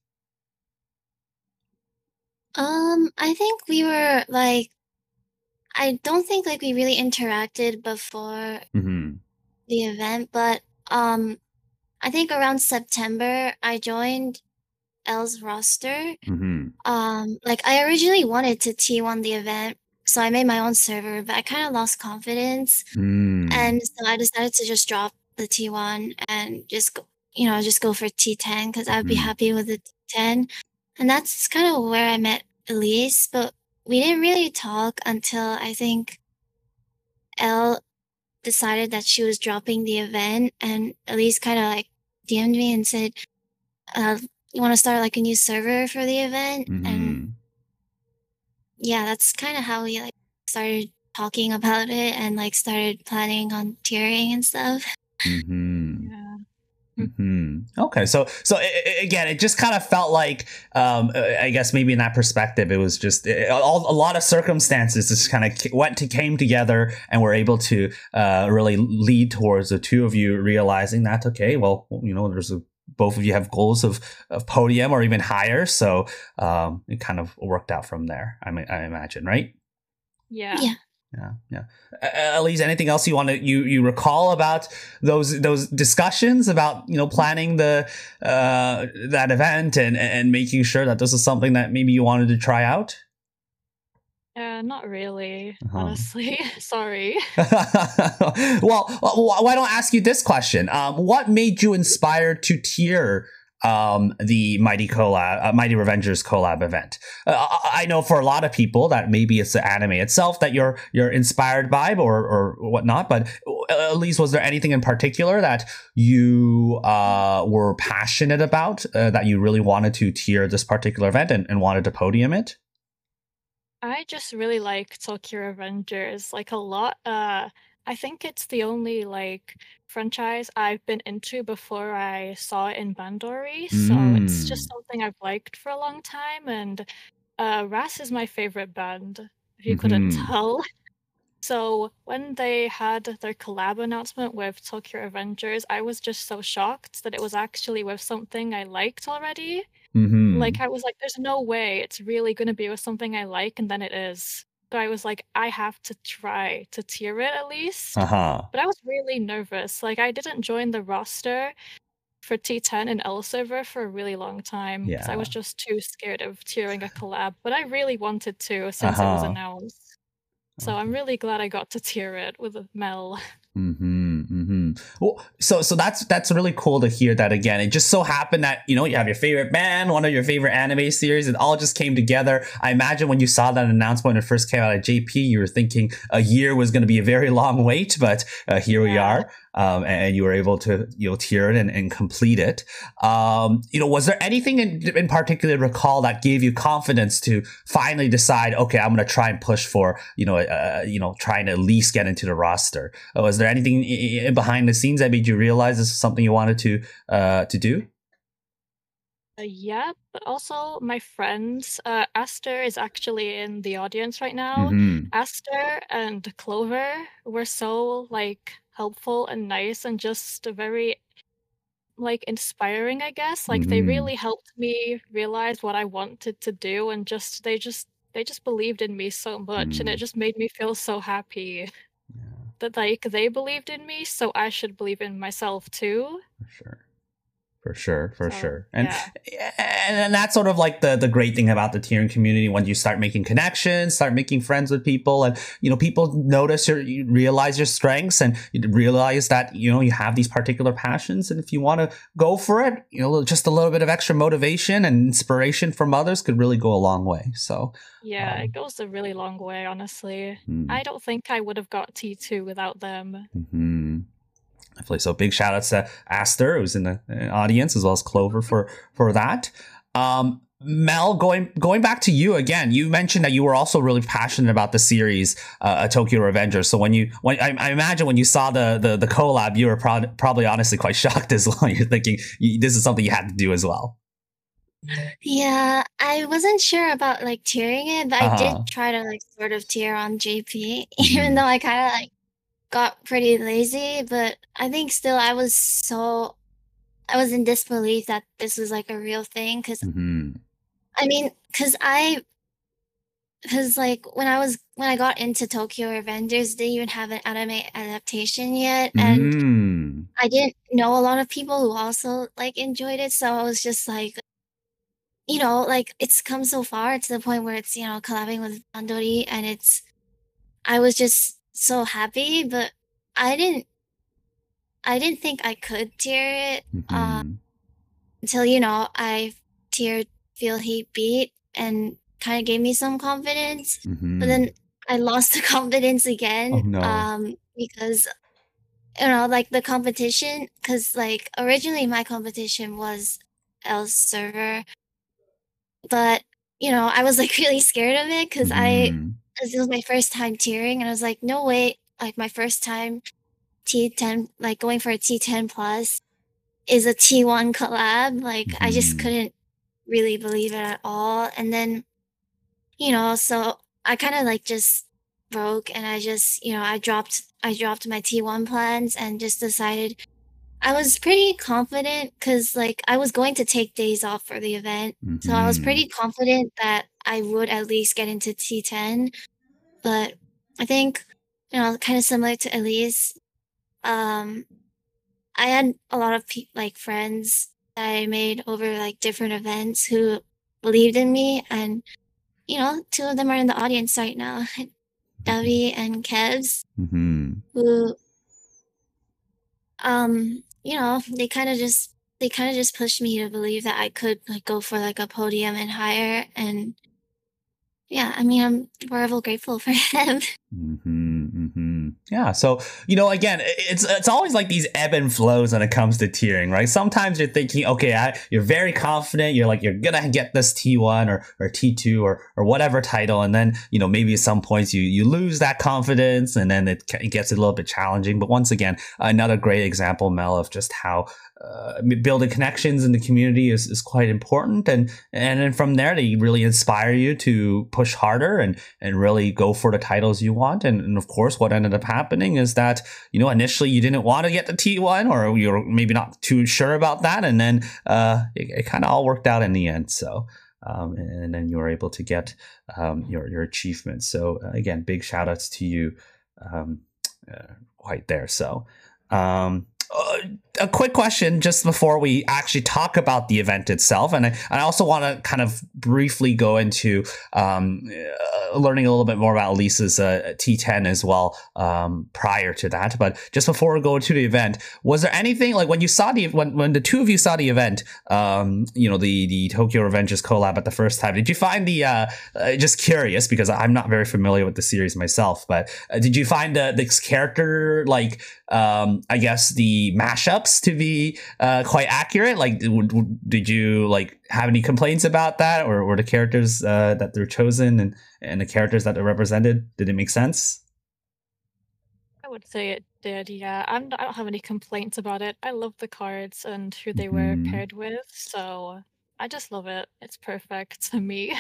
I think we were like, I don't think like we really interacted before the event, but I think around September I joined L's roster. Like, I originally wanted to T1 the event, so I made my own server, but I kind of lost confidence, and so I decided to just drop the T1 and just go for T10 because I'd be happy with the T10. And that's kind of where I met Elise, but we didn't really talk until I think Elle decided that she was dropping the event, and Elise kind of like DM'd me and said, "You want to start like a new server for the event?" And yeah, that's kind of how we like started talking about it and like started planning on tiering and stuff. Yeah. Okay, so again, it just kind of felt like, I guess maybe in that perspective, it was just a lot of circumstances just kind of came together and were able to really lead towards the two of you realizing that, okay, well, you know, both of you have goals of podium or even higher, so it kind of worked out from there. I imagine, right? Yeah. Elise, anything else you recall about those discussions about, you know, planning the that event and making sure that this is something that maybe you wanted to try out? Not really, honestly. Sorry. Well, why don't I ask you this question? What made you inspired to tier the Mighty Revengers collab event? I know for a lot of people that maybe it's the anime itself that you're inspired by or whatnot, but at least was there anything in particular that you were passionate about that you really wanted to tier this particular event and wanted to podium it? I just really like Tokyo Revengers like a lot. I think it's the only like franchise I've been into before I saw it in Bandori, so it's just something I've liked for a long time. And RAS is my favorite band, if you couldn't tell. So when they had their collab announcement with Tokyo Revengers, I was just so shocked that it was actually with something I liked already. Like, I was like, there's no way it's really going to be with something I like, and then it is. So I was like, I have to try to tier it at least. But I was really nervous. Like, I didn't join the roster for T10 and L server for a really long time because I was just too scared of tiering a collab. But I really wanted to since it was announced. So I'm really glad I got to tier it with Mel. Well, so that's really cool to hear that again. It just so happened that, you know, you have your favorite band, one of your favorite anime series, it all just came together. I imagine when you saw that announcement when it first came out of JP, you were thinking a year was going to be a very long wait, but here we are. And you were able to, you know, tier it and complete it. You know, was there anything in particular recall that gave you confidence to finally decide, okay, I'm going to try and push for, trying to at least get into the roster? Was there anything behind the scenes that made you realize this is something you wanted to do? Yeah, but also my friends, Aster is actually in the audience right now. Aster and Clover were so like helpful and nice and just very like inspiring, I guess. Like they really helped me realize what I wanted to do and they just believed in me so much and it just made me feel so happy that like they believed in me, so I should believe in myself too. For sure. And that's sort of like the great thing about the tiering community. When you start making connections, start making friends with people, and, you know, people notice you realize your strengths and you realize that, you know, you have these particular passions. And if you want to go for it, you know, just a little bit of extra motivation and inspiration from others could really go a long way. So yeah, it goes a really long way, honestly. I don't think I would have got T2 without them. Definitely. So big shout outs to Aster, who's in the audience, as well as Clover for that. Mel, going back to you again, you mentioned that you were also really passionate about the series Tokyo Revengers. So when I imagine when you saw the collab, you were probably honestly quite shocked as well. You're thinking this is something you had to do as well. Yeah, I wasn't sure about like tiering it, but I did try to like sort of tier on JP, even though I kind of like got pretty lazy. But I think still I was in disbelief that this was like a real thing because I mean, because like when I got into Tokyo Revengers, they didn't even have an anime adaptation yet, and I didn't know a lot of people who also like enjoyed it, so I was just like, you know, like it's come so far to the point where it's, you know, collabing with Bandori, and I was just so happy, but I didn't think I could tier it until, you know, I tiered Feel Heat Beat, and kind of gave me some confidence. But then I lost the confidence again. Oh, no. Because like the competition, because like originally my competition was L's server, but I was like really scared of it because it was my first time tiering, and I was like, no way, like my first time T10, like going for a T10 plus is a T1 collab. Like I just couldn't really believe it at all. And then, so I kind of like just broke, and I just, I dropped my T1 plans and just decided I was pretty confident because like I was going to take days off for the event. So I was pretty confident that I would at least get into T10. But I think, kind of similar to Elise, I had a lot of like friends that I made over like different events who believed in me, and two of them are in the audience right now, Devi and Kevs, who they kind of just pushed me to believe that I could like go for like a podium and higher. And yeah, I mean, I'm forever grateful for them. Yeah. So, again, it's always like these ebb and flows when it comes to tiering, right? Sometimes you're thinking, okay, you're very confident. You're like, you're going to get this T1 or T2 or whatever title. And then, maybe at some points you lose that confidence, and then it gets a little bit challenging. But once again, another great example, Mel, of just how building connections in the community is quite important. And then from there, they really inspire you to push harder and really go for the titles you want. And of course, what ended up happening is that, initially you didn't want to get the T1, or you're maybe not too sure about that. And then it kind of all worked out in the end. So and then you were able to get your achievements. So again, big shout outs to you right there. So a quick question just before we actually talk about the event itself. And I also want to kind of briefly go into learning a little bit more about Lisa's T10 as well prior to that. But just before we go to the event, was there anything like when you saw when the two of you saw the event, the Tokyo Revengers collab at the first time, did you find just curious, because I'm not very familiar with the series myself, but did you find this character, like, I guess the mashups to be quite accurate? Like, did you like have any complaints about that, or the characters that they're chosen and the characters that are represented? Did it make sense? I would say it did, yeah. I don't have any complaints about it. I love the cards and who they were paired with, so I just love it. It's perfect to me.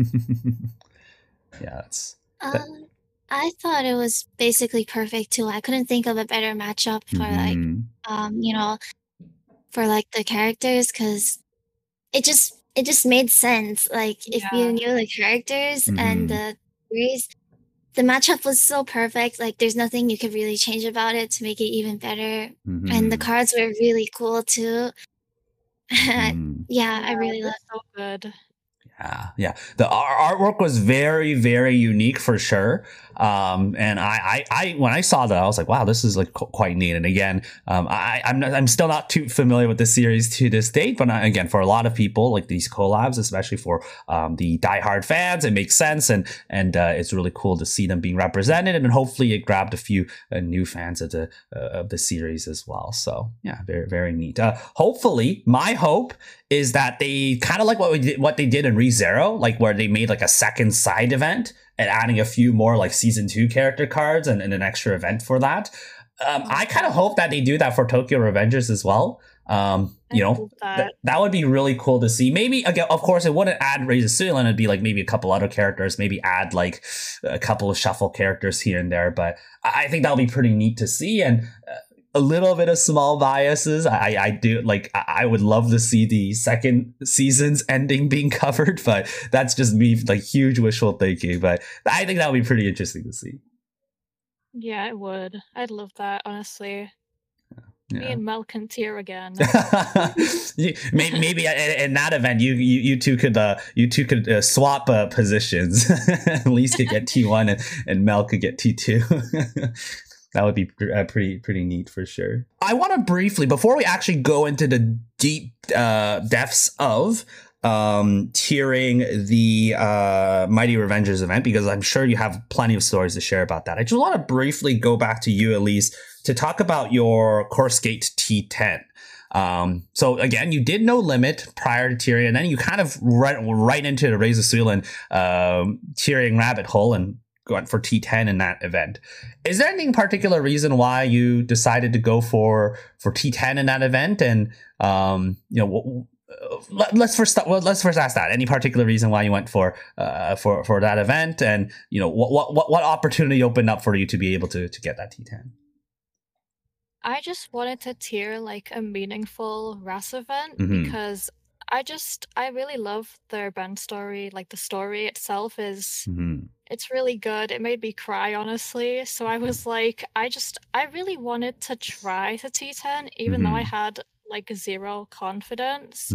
Yeah, I thought it was basically perfect too. I couldn't think of a better matchup for like, for like the characters, because it just made sense. Like if you knew the characters and the series, the matchup was so perfect. Like there's nothing you could really change about it to make it even better. And the cards were really cool too. Yeah, I really loved it. So good. Yeah. The artwork was very, very unique for sure. And I when I saw that, I was like, wow, this is like quite neat. And again, I'm still not too familiar with the series to this date, but again, for a lot of people, like these collabs, especially for the diehard fans, it makes sense, and it's really cool to see them being represented, and hopefully it grabbed a few new fans of the series as well. So yeah, very, very neat. Hopefully, my hope is that they kind of like what they did in ReZero, like where they made like a second side event and adding a few more like season 2 character cards and an extra event for that. I kind of hope that they do that for Tokyo Revengers as well. That would be really cool to see. Maybe again, of course, it wouldn't add Razor Suilan. It'd be like maybe a couple other characters, maybe add like a couple of shuffle characters here and there. But I think that'll be pretty neat to see. And a little bit of small biases. I do like, I would love to see the second season's ending being covered, but that's just me, like huge wishful thinking. But I think that would be pretty interesting to see. Yeah, it would. I'd love that, honestly. Yeah. Me and Mel can tier again. Maybe in that event, you two could swap positions. Elise could get T1 and Mel could get T2. That would be pretty neat for sure. I want to briefly, before we actually go into the deep depths of tiering the Mighty Revengers event, because I'm sure you have plenty of stories to share about that. I just want to briefly go back to you, Elise, to talk about your Course Gate T10. So again, you did no limit prior to tiering, and then you kind of right into the Razor Suilin tiering rabbit hole and went for T10 in that event. Is there any particular reason why you decided to go for T10 in that event? And let's first ask that. Any particular reason why you went for that event, and what opportunity opened up for you to be able to get that T10? I just wanted to tier like a meaningful RAS event because I really love their band story. Like the story itself is it's really good. It made me cry, honestly. So I was like, I really wanted to try the T10, even though I had like zero confidence.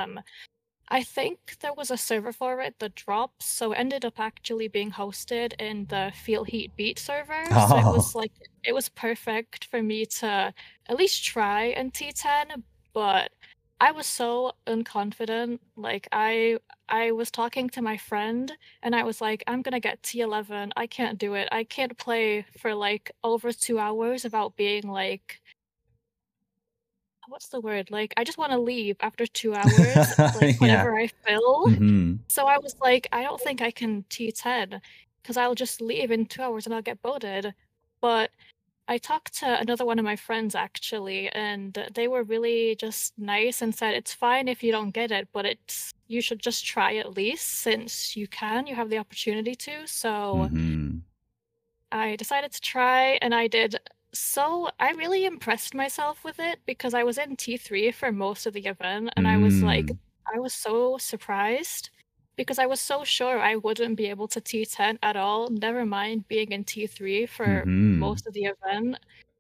I think there was a server for it that dropped, so it ended up actually being hosted in the Feel Heat Beat server. So it was like, it was perfect for me to at least try in T10, but I was so unconfident. Like I was talking to my friend and I was like, I'm gonna get T11. I can't do it. I can't play for like over 2 hours without being like, what's the word? Like, I just want to leave after 2 hours, like whenever I fill. So I was like, I don't think I can T10 because I'll just leave in 2 hours and I'll get boated. But I talked to another one of my friends actually, and they were really just nice and said, it's fine if you don't get it, but you should just try at least since you have the opportunity to. So I decided to try and I did. So I really impressed myself with it because I was in T3 for most of the event, and I was like, I was so surprised because I was so sure I wouldn't be able to T10 at all, never mind being in T3 for most of the event.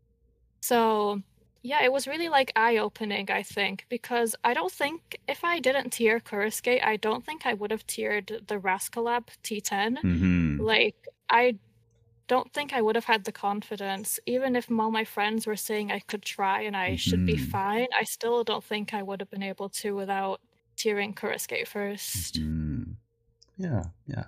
So yeah, it was really like eye-opening, I think, because I don't think if I didn't tier Course Gate, I don't think I would have tiered the Rascalab T10. Like, I don't think I would have had the confidence. Even if all my friends were saying I could try and I should be fine, I still don't think I would have been able to without tiering Course Gate first. Yeah.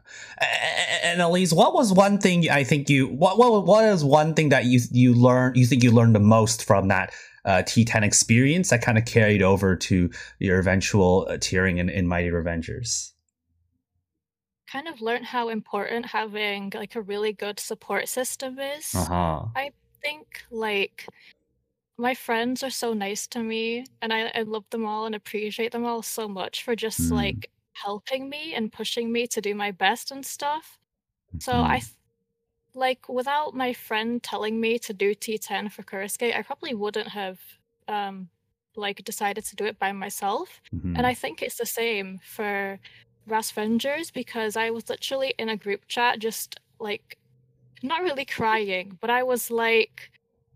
And Elise, what was one thing I think what is one thing that you learned the most from that T10 experience that kind of carried over to your eventual tiering in Mighty Revengers? Kind of learned how important having like a really good support system is. I think like my friends are so nice to me and I love them all and appreciate them all so much for just like helping me and pushing me to do my best and stuff. So like without my friend telling me to do T10 for Course Gate, I probably wouldn't have like decided to do it by myself. And I think it's the same for RAS Vengers because I was literally in a group chat just like not really crying, but I was like,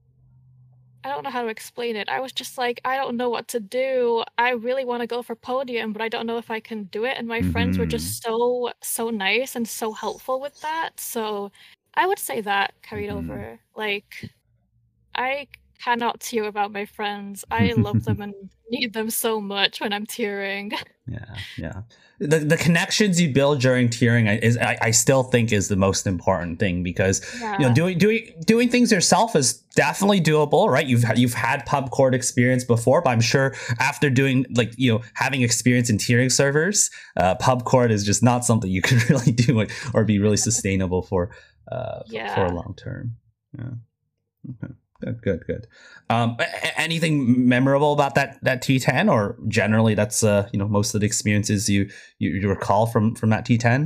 I don't know how to explain it. I was just like, I don't know what to do. I really want to go for podium, but I don't know if I can do it. And my friends were just so nice and so helpful with that. So I would say that carried over. Like, I cannot tier about my friends. I love them and need them so much when I'm tiering. Yeah. The connections you build during tiering I still think is the most important thing because doing things yourself is definitely doable, right? You've had pub court experience before, but I'm sure after doing having experience in tiering servers, pub court is just not something you can really do or be really sustainable for long term. Yeah. Okay. Good. Anything memorable about that T10, or generally that's most of the experiences you recall from that T10?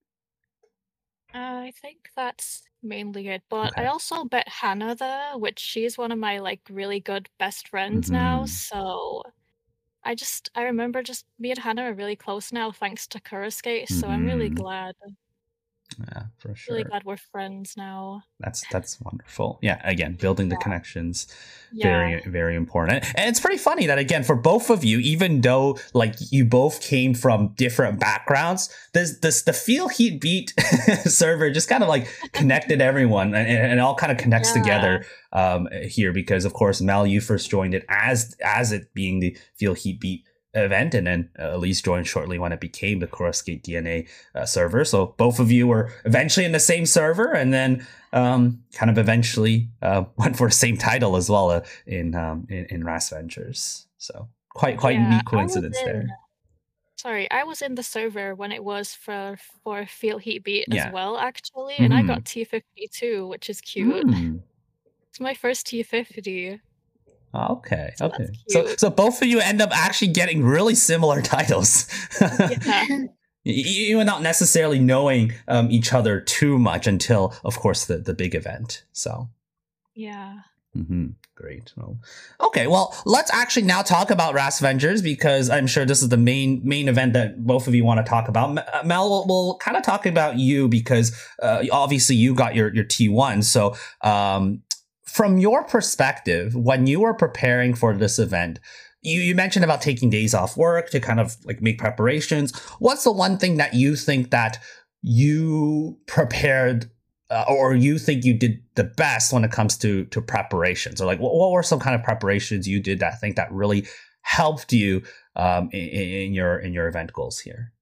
I think that's mainly it, but I also bet Hannah there, which she's one of my like really good best friends now. So I remember just me and Hannah are really close now thanks to Course Gate. So I'm really glad. Yeah, for sure. Really glad we're friends now. That's wonderful. Yeah, again, building the connections, very, very important. And it's pretty funny that, again, for both of you, even though like you both came from different backgrounds, the Feel Heat Beat server just kind of like connected everyone and it all kind of connects together here because, of course, Mel, you first joined it as it being the Feel Heat Beat event, and then Elise joined shortly when it became the Coruscate DNA server. So both of you were eventually in the same server, and then kind of eventually went for the same title as well in Ras Ventures. So quite neat coincidence there. Sorry, I was in the server when it was for Field Heat Beat as well, actually, and I got T52, which is cute. It's my first T50. Okay. So both of you end up actually getting really similar titles. You were not necessarily knowing each other too much until, of course, the big event. So yeah. Great. Okay, well, let's actually now talk about Ras Ventures, because I'm sure this is the main event that both of you want to talk about. Mel, we'll kind of talk about you because obviously you got your T1. So from your perspective, when you were preparing for this event, you mentioned about taking days off work to kind of like make preparations. What's the one thing that you think that you prepared or you think you did the best when it comes to preparations? Or like what were some kind of preparations you did that think that really helped you in your event goals here?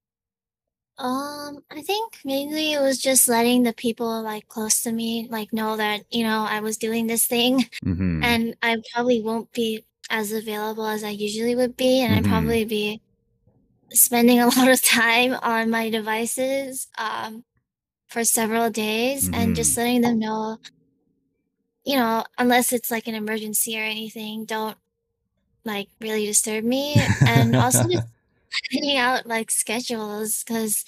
I think mainly it was just letting the people like close to me like know that, I was doing this thing and I probably won't be as available as I usually would be, and I'd probably be spending a lot of time on my devices for several days, and just letting them know, unless it's like an emergency or anything, don't like really disturb me. And also just planning out like schedules, because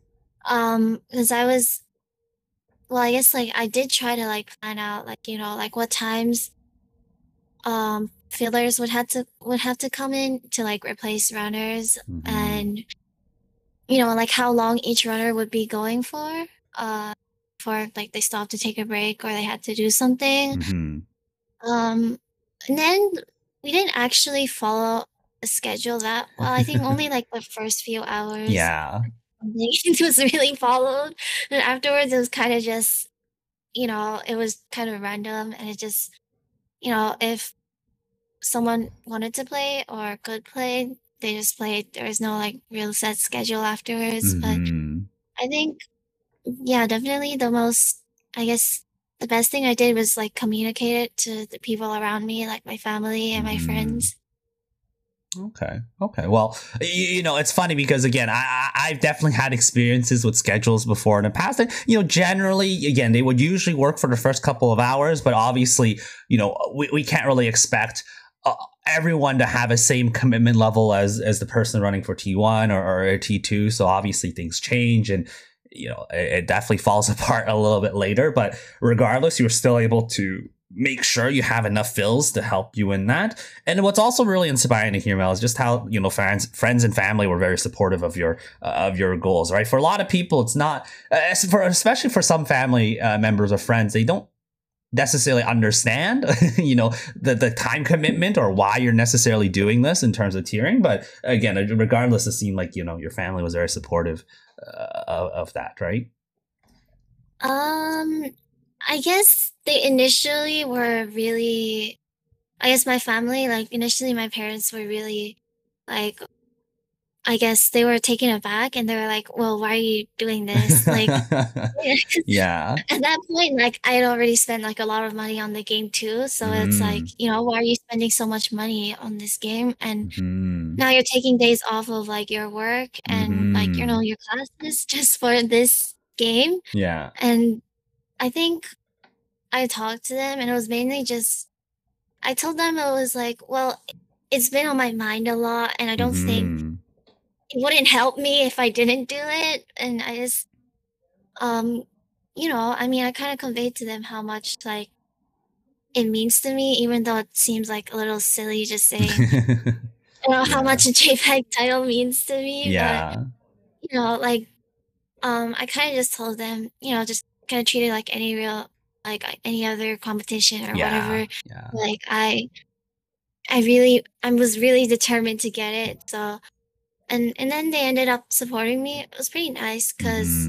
I was, well, I guess like I did try to like plan out like, like what times fillers would have to come in to like replace runners, and like how long each runner would be going for like they stopped to take a break or they had to do something. And then we didn't actually follow a schedule that well. I think only like the first few hours it was really followed, and afterwards it was kind of just it was kind of random, and it just if someone wanted to play or could play, they just played. There was no like real set schedule afterwards. But I think, yeah, definitely I guess the best thing I did was like communicate it to the people around me, like my family and my friends. Okay. Well, it's funny because, again, I've definitely had experiences with schedules before in the past. And, generally, again, they would usually work for the first couple of hours. But obviously, we can't really expect everyone to have a same commitment level as the person running for T1 or T2. So obviously things change, and it definitely falls apart a little bit later. But regardless, you were still able to make sure you have enough fills to help you in that. And what's also really inspiring to hear, Mel, is just how friends and family were very supportive of your goals. Right, for a lot of people, it's not especially for some family members or friends, they don't necessarily understand the time commitment or why you're necessarily doing this in terms of tiering. But again, regardless, it seemed like your family was very supportive of that, right? I guess they initially were really, I guess my family, like initially my parents were really like, I guess they were taken aback, and they were like, well, why are you doing this? Like, yeah. At that point, like I had already spent like a lot of money on the game too. So it's like, why are you spending so much money on this game? And now you're taking days off of like your work and like, your classes just for this game. Yeah. And I think I talked to them, and it was mainly just, I told them it was like, well, it's been on my mind a lot, and I don't think it wouldn't help me if I didn't do it. And I just, I mean, I kind of conveyed to them how much like it means to me, even though it seems like a little silly just saying, how much a JPEG title means to me. Yeah. But, I kind of just told them, just kind of treat it like any real, like any other competition or whatever. Yeah. Like I was really determined to get it. So, and then they ended up supporting me. It was pretty nice because,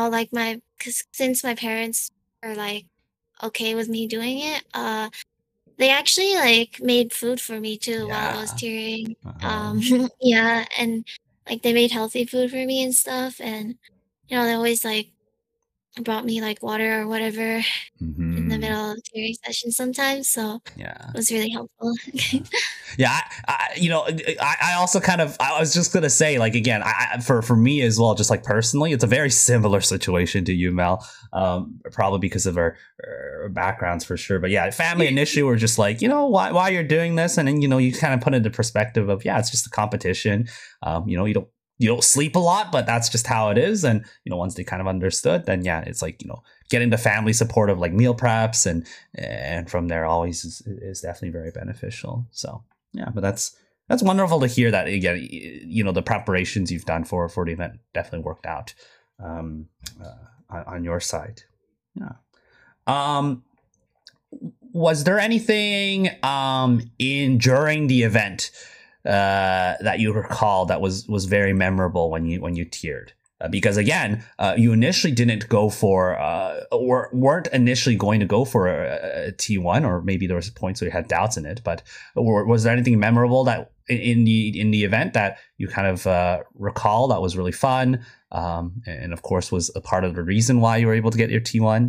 cause since my parents were like okay with me doing it, they actually like made food for me too while I was tearing. Yeah, and like they made healthy food for me and stuff, and they always like brought me like water or whatever in the middle of the tearing session sometimes. So it was really helpful. Yeah, I also kind of, I was just gonna say, like, again, for me as well, just like personally, it's a very similar situation to you, Mel. Probably because of our backgrounds for sure. But yeah, family initially were just like, why you're doing this, and then you kind of put into perspective of, it's just a competition. You don't sleep a lot, but that's just how it is. And once they kind of understood, then it's like getting the family support of like meal preps and from there always is definitely very beneficial. So yeah, but that's wonderful to hear that again. The preparations you've done for the event definitely worked out on your side. Yeah. Was there anything during the event that you recall that was very memorable when you tiered? Because again, you initially didn't go for or weren't initially going to go for a T1, or maybe there was points where you had doubts in it. But was there anything memorable that in the event that you kind of recall that was really fun, and of course was a part of the reason why you were able to get your T1?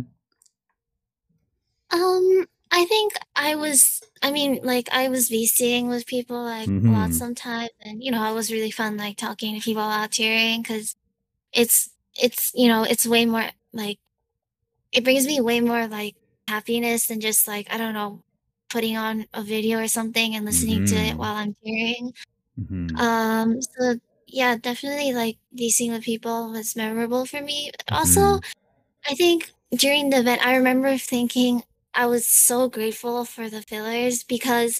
I think I was VCing with people like a lot sometimes, and it was really fun like talking to people about tearing, because it's way more like, it brings me way more like happiness than just like, I don't know, putting on a video or something and listening to it while I'm tearing. So yeah, definitely like VCing with people was memorable for me. Also, I think during the event, I remember thinking I was so grateful for the fillers, because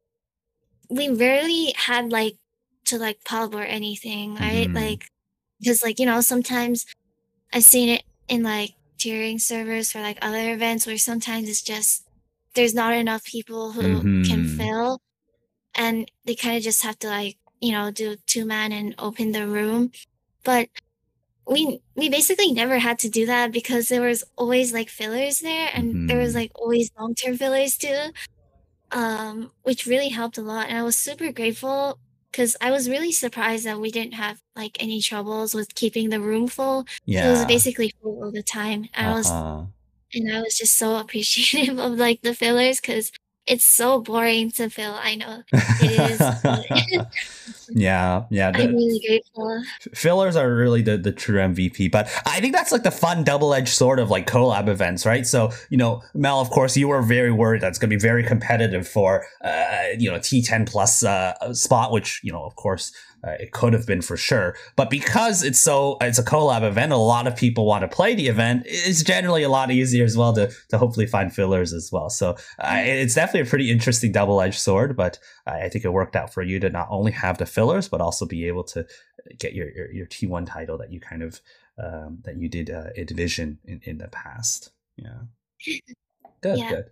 we rarely had like to like pub or anything, right? Like, because like, sometimes I've seen it in like tiering servers for like other events where sometimes it's just there's not enough people who can fill, and they kind of just have to like, do 2-man and open the room. But we basically never had to do that, because there was always like fillers there, and there was like always long-term fillers too, which really helped a lot. And I was super grateful, because I was really surprised that we didn't have like any troubles with keeping the room full. It was basically full all the time. And I was just so appreciative of like the fillers, because it's so boring to fill. I know it is. Yeah. I'm really grateful. Fillers are really the true MVP, but I think that's like the fun double-edged sword of like collab events, right? So, Mel, of course, you were very worried that's going to be very competitive for, T10 plus spot, which, of course, it could have been for sure. But because it's a collab event, a lot of people want to play the event. It's generally a lot easier as well to hopefully find fillers as well. So it's definitely a pretty interesting double-edged sword, but I think it worked out for you to not only have the fillers, but also be able to get your T1 title that you kind of that you did envision in the past. Yeah. Good.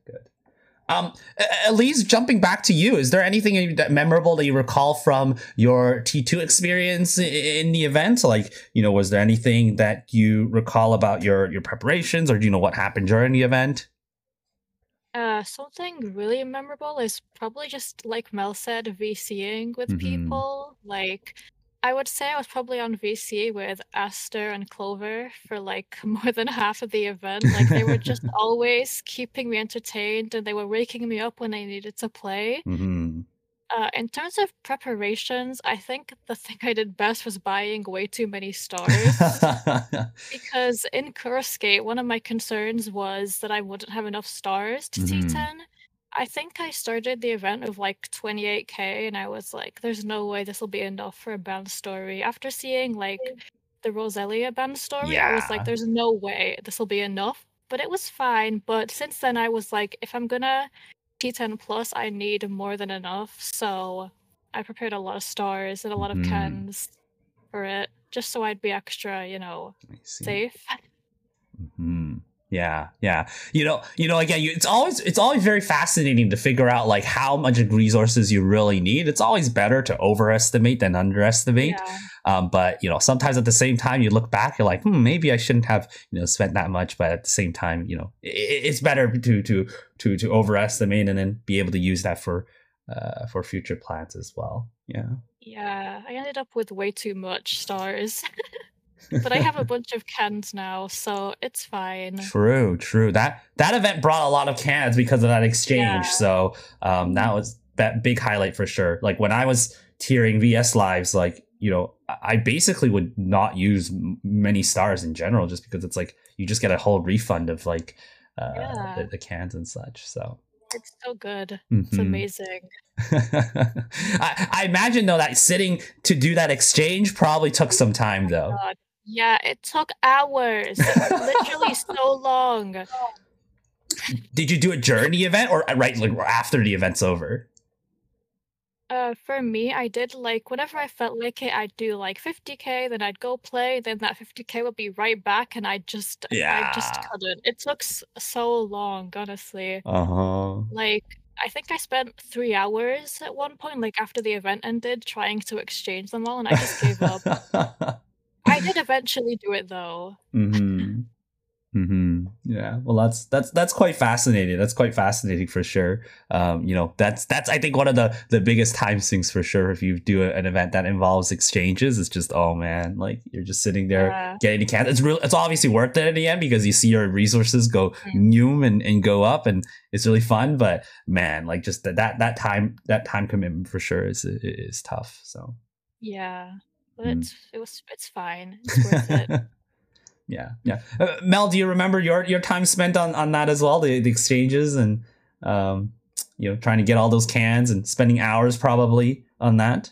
Elise, jumping back to you, is there anything that memorable that you recall from your T2 experience in the event? Like, was there anything that you recall about your preparations, or what happened during the event? Something really memorable is probably just like Mel said, VCing with people. Like, I would say I was probably on VC with Aster and Clover for like more than half of the event. Like, they were just always keeping me entertained, and they were waking me up when I needed to play. In terms of preparations, I think the thing I did best was buying way too many stars. Because in Kuroscape, one of my concerns was that I wouldn't have enough stars to T10. I think I started the event with like 28k, and I was like, there's no way this will be enough for a band story. After seeing like the Roselia band story, I was like, there's no way this will be enough. But it was fine. But since then, I was like, if I'm gonna T10 plus, I need more than enough. So I prepared a lot of stars and a lot of cans for it, just so I'd be extra, safe. Yeah, yeah. Again, it's always very fascinating to figure out like how much resources you really need. It's always better to overestimate than underestimate. But sometimes at the same time, you look back, you're like, maybe I shouldn't have spent that much. But at the same time, it's better to overestimate and then be able to use that for future plans as well. Yeah. Yeah, I ended up with way too much stars. But I have a bunch of cans now, so it's fine. True. That event brought a lot of cans because of that exchange. Yeah. So that was that big highlight for sure. Like when I was tiering VS Lives, like, I basically would not use many stars in general just because it's like you just get a whole refund of like the cans and such. So it's so good. It's amazing. I imagine though that sitting to do that exchange probably took some time though. God. Yeah, it took hours. Literally so long. Did you do it during the event or after the event's over? For me, I did like whenever I felt like it, I'd do like 50k, then I'd go play, then that 50k would be right back, and I just couldn't. It took so long, honestly. Like I think I spent 3 hours at one point, like after the event ended, trying to exchange them all, and I just gave up. I did eventually do it though. Yeah, well, that's quite fascinating. That's quite fascinating for sure. That's I think one of the biggest time sinks for sure. If you do an event that involves exchanges, it's just, oh man, like you're just sitting there getting the can. It's obviously worth it in the end because you see your resources go noom and go up, and it's really fun. But man, like just that time commitment for sure is tough. So yeah, but it's fine. It's worth it. Yeah. Mel, do you remember your time spent on that as well? The exchanges and trying to get all those cans and spending hours probably on that.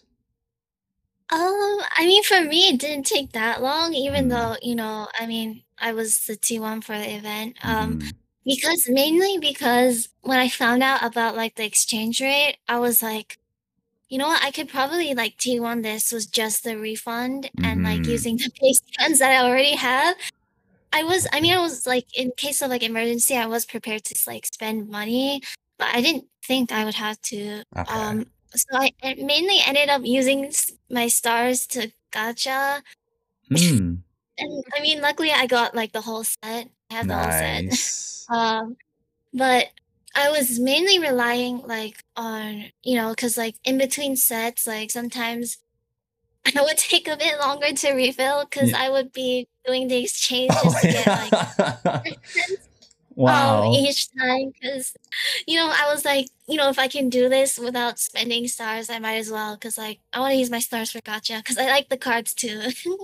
I mean, for me, it didn't take that long, even though I was the T1 for the event. Mainly because when I found out about like the exchange rate, I was like, you know what? I could probably like T1 this was just the refund and like using the base cans that I already have. I was like, in case of like emergency, I was prepared to like spend money, but I didn't think I would have to. Okay. So I mainly ended up using my stars to gacha. And I mean, luckily I got like the whole set. I have the whole set. But I was mainly relying like on, because like in between sets, like sometimes I would take a bit longer to refill because I would be doing the exchange just to get like wow each time because I was like, if I can do this without spending stars, I might as well because like I want to use my stars for gacha because I like the cards too.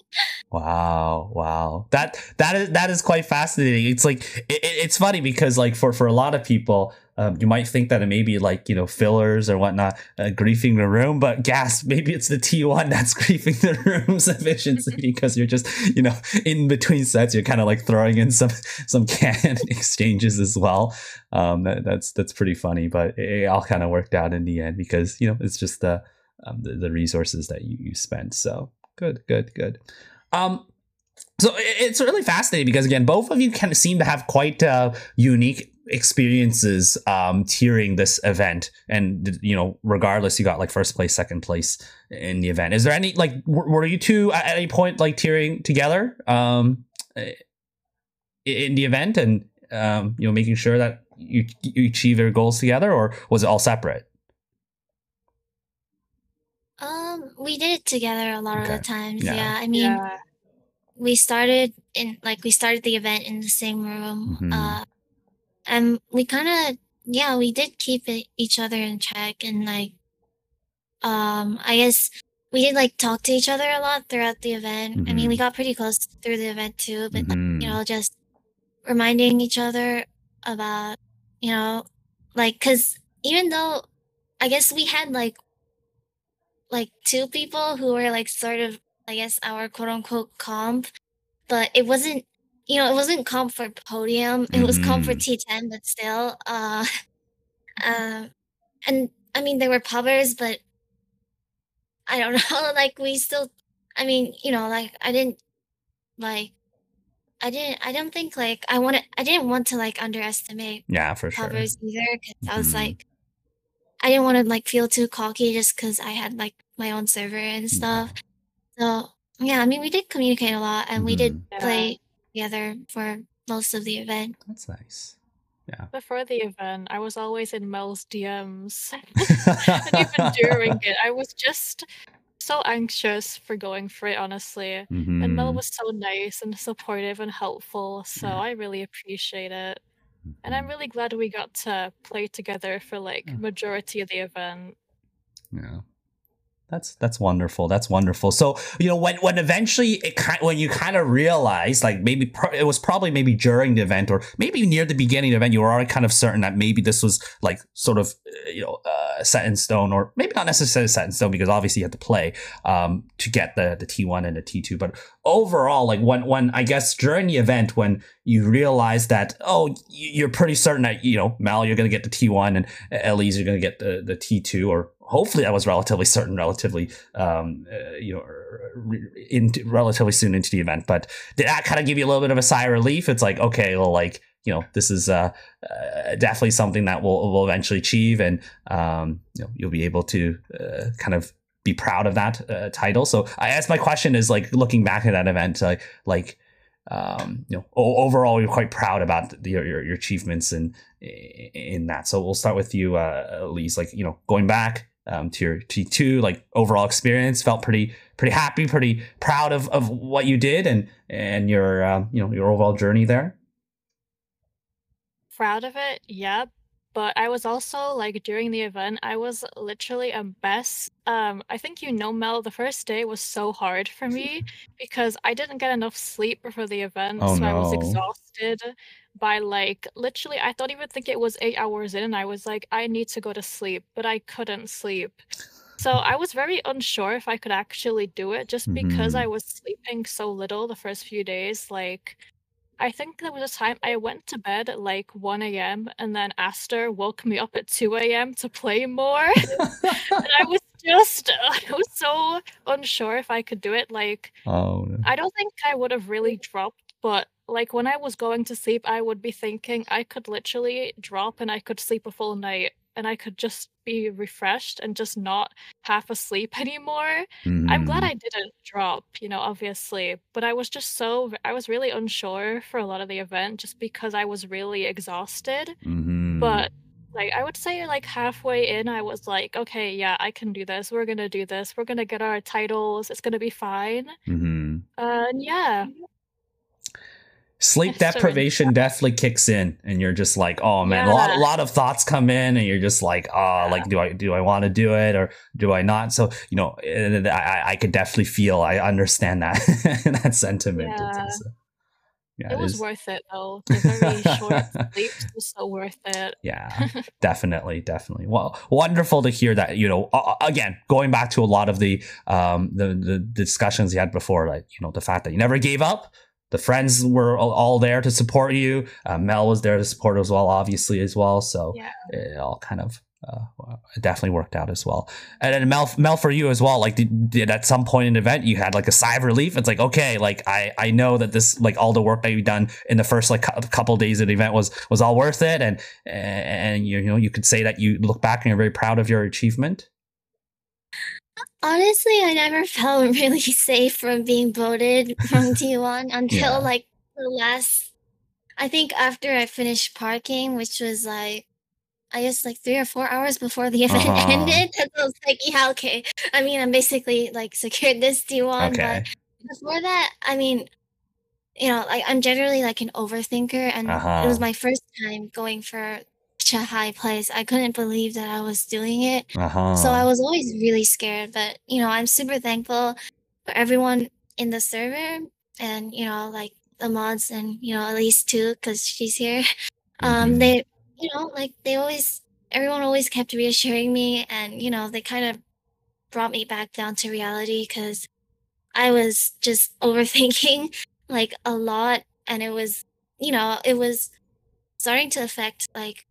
Wow. That is quite fascinating. It's like it's funny because like for a lot of people, you might think that it may be like fillers or whatnot griefing the room, but gas, maybe it's the T1 that's griefing the room's efficiency because you're just in between sets you're kind of like throwing in some can exchanges as well. That's pretty funny, but it all kind of worked out in the end because it's just the resources that you spent. So good. So it's really fascinating because again, both of you kind of seem to have quite unique experiences tiering this event, and regardless, you got like first place, second place in the event. Is there any like were you two at any point like tiering together in the event and making sure that you achieve your goals together, or was it all separate? We did it together a lot of the times. Yeah, I mean, we started the event in the same room. And we kind of, we did keep each other in check, and like, I guess we did like talk to each other a lot throughout the event. I mean, we got pretty close through the event too, but just reminding each other about, like, cause even though I guess we had like two people who were like sort of, I guess, our quote unquote comp, but it wasn't, it wasn't comp for podium. It was comp for T10, but still. And I mean, they were pubbers, but I don't know. Like we still, I mean, like I I don't think like I didn't want to like underestimate for sure. covers either, because I was like, I didn't want to like feel too cocky just because I had like my own server and stuff. So yeah, I mean, we did communicate a lot, and we did play together for most of the event. That's nice. Yeah. Before the event, I was always in Mel's DMs. And even during it, I was just so anxious for going for it, honestly. And Mel was so nice and supportive and helpful, so I really appreciate it. And I'm really glad we got to play together for like majority of the event. Yeah. That's wonderful. That's wonderful. So, you know, when eventually when you kind of realize, like maybe it was probably maybe during the event or maybe near the beginning of the event, you were already kind of certain that maybe this was like sort of, set in stone, or maybe not necessarily set in stone, because obviously you had to play to get the T1 and the T2. But overall, like when I guess during the event, when you realize that, you're pretty certain that, Mel, you're going to get the T1 and Elise, you're going to get the T2, or hopefully that was relatively certain, relatively relatively soon into the event. But did that kind of give you a little bit of a sigh of relief? It's like, okay, well, like, this is definitely something that we'll eventually achieve, and you'll be able to kind of be proud of that title. So I guess my question is, like, looking back at that event, overall, you're quite proud about your achievements in that. So we'll start with you, Elise. Like, going back to your T2, like, overall experience, felt pretty happy, pretty proud of what you did and your your overall journey there. Proud of it, yeah. But I was also, like, during the event, I was literally a mess. I think Mel, the first day was so hard for me because I didn't get enough sleep before the event, I was exhausted by, like, literally, I thought even think it was 8 hours in, and I was like, I need to go to sleep, but I couldn't sleep. So I was very unsure if I could actually do it, just because I was sleeping so little the first few days. Like, I think there was a time I went to bed at like 1 a.m. and then Aster woke me up at 2 a.m. to play more. And I was so unsure if I could do it. Like, I don't think I would have really dropped, but like when I was going to sleep, I would be thinking I could literally drop and I could sleep a full night and I could just be refreshed and just not half asleep anymore. I'm glad I didn't drop, obviously, but I was really unsure for a lot of the event just because I was really exhausted. But like, I would say like halfway in, I was like, okay, yeah, I can do this. We're going to do this. We're going to get our titles. It's going to be fine. Yeah. Sleep deprivation definitely kicks in, and you're just like, oh man, a lot of thoughts come in, and you're just like, like, do I want to do it or do I not? So, I could definitely feel, I understand that that sentiment. It was worth it though. The very short sleep was so worth it. Yeah, definitely. Well, wonderful to hear that. Again, going back to a lot of the discussions you had before, like, the fact that you never gave up. The friends were all there to support you. Mel was there to support as well, obviously, as well. So it all kind of definitely worked out as well. And then Mel, for you as well, like, did at some point in the event you had like a sigh of relief? It's like, okay, like I know that this, like, all the work that you've done in the first like couple days of the event was all worth it, and you could say that you look back and you're very proud of your achievement. Honestly, I never felt really safe from being voted from T1 until like the last, I think after I finished parking, which was like, I guess like 3 or 4 hours before the event ended. And I was like, yeah, okay. I mean, I'm basically like secured this T1. But before that, I mean, like, I'm generally like an overthinker, and it was my first time going for such a high place. I couldn't believe that I was doing it. So I was always really scared, but I'm super thankful for everyone in the server, and like the mods, and Elise too, because she's here. They like everyone always kept reassuring me, and they kind of brought me back down to reality, because I was just overthinking like a lot, and it was starting to affect, like,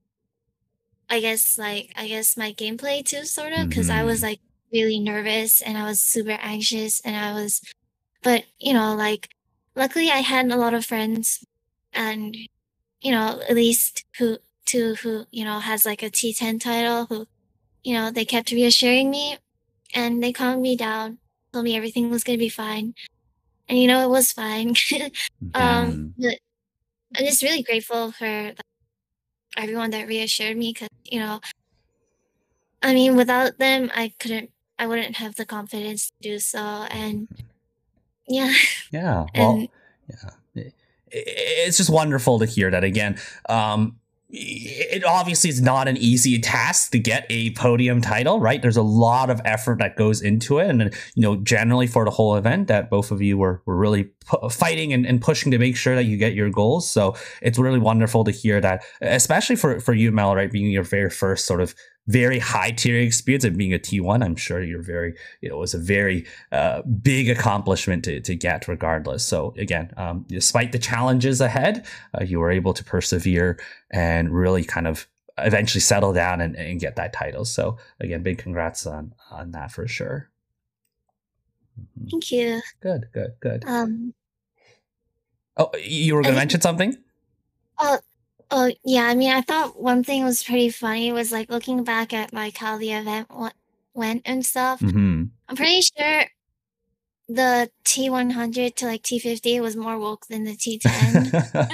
I guess my gameplay too, sort of, because I was like really nervous and I was super anxious, and but like luckily I had a lot of friends, and at least who has like a T10 title, who they kept reassuring me, and they calmed me down, told me everything was gonna be fine, and it was fine. But I'm just really grateful for everyone that reassured me, because I mean, without them, I wouldn't have the confidence to do so, and yeah. Yeah. Well, yeah. It's just wonderful to hear that again. It obviously is not an easy task to get a podium title, right? There's a lot of effort that goes into it. And, generally for the whole event that both of you were really fighting and pushing to make sure that you get your goals. So it's really wonderful to hear that, especially for you, Mel, right? Being your very first sort of very high tier experience of being a T1. I'm sure you're very, it was a very big accomplishment to get regardless. So again, despite the challenges ahead, you were able to persevere and really kind of eventually settle down and get that title. So again, big congrats on that for sure. Thank you. Good. Oh, you were going to mention something? Oh, yeah. I mean, I thought one thing was pretty funny was like looking back at like how the event went and stuff. Mm-hmm. I'm pretty sure the T100 to like T50 was more woke than the T10.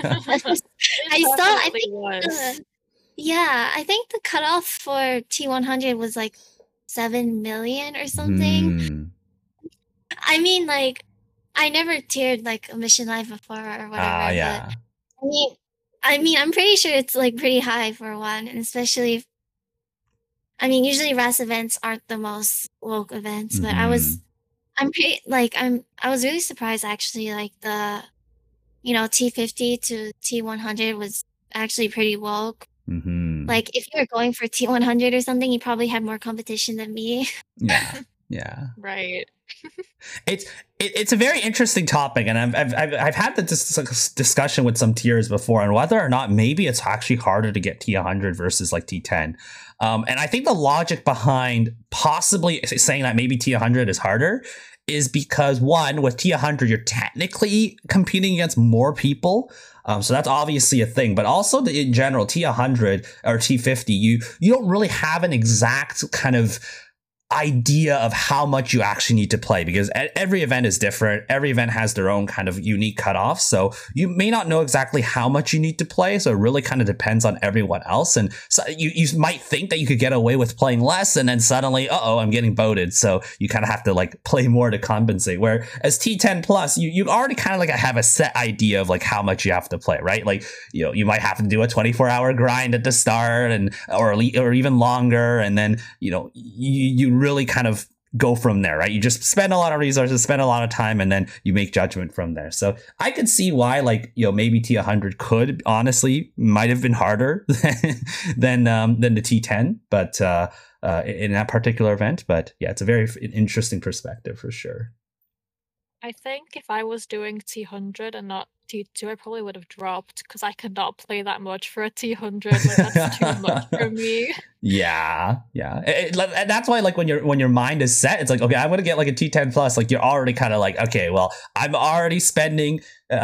I think I think the cutoff for T100 was like 7 million or something. I mean, like, I never tiered like a Mission Live before or whatever. Yeah. But, I mean, I'm pretty sure it's like pretty high for one, and especially, I mean, usually RAS events aren't the most woke events, but I was really surprised actually. Like the, T50 to T100 was actually pretty woke. Like if you were going for T100 or something, you probably had more competition than me. Yeah. Right. It's a very interesting topic, and I've had the discussion with some tiers before on whether or not maybe it's actually harder to get T100 versus like T10. And I think the logic behind possibly saying that maybe T100 is harder is because, one, with T100 you're technically competing against more people. So that's obviously a thing, but also in general, T100 or T50, you don't really have an exact kind of idea of how much you actually need to play, because every event is different. Every event has their own kind of unique cutoff. So you may not know exactly how much you need to play. So it really kind of depends on everyone else. And so you might think that you could get away with playing less, and then suddenly, I'm getting voted. So you kind of have to like play more to compensate. Where as T10 plus, you already kind of like have a set idea of like how much you have to play, right? Like, you might have to do a 24-hour grind at the start or even longer. And then, you really kind of go from there, right? You just spend a lot of resources, spend a lot of time, and then you make judgment from there. So I could see why, like, maybe T100 could honestly might have been harder than the T10, but in that particular event. But yeah, it's a very interesting perspective for sure. I think if I was doing T100 and not T2, I probably would have dropped, because I could not play that much for a T100. Like, that's too much for me. Yeah. That's why, like, when your mind is set, it's like, okay, I'm gonna get like a T10 plus. Like, you're already kind of like, okay, well, I'm already spending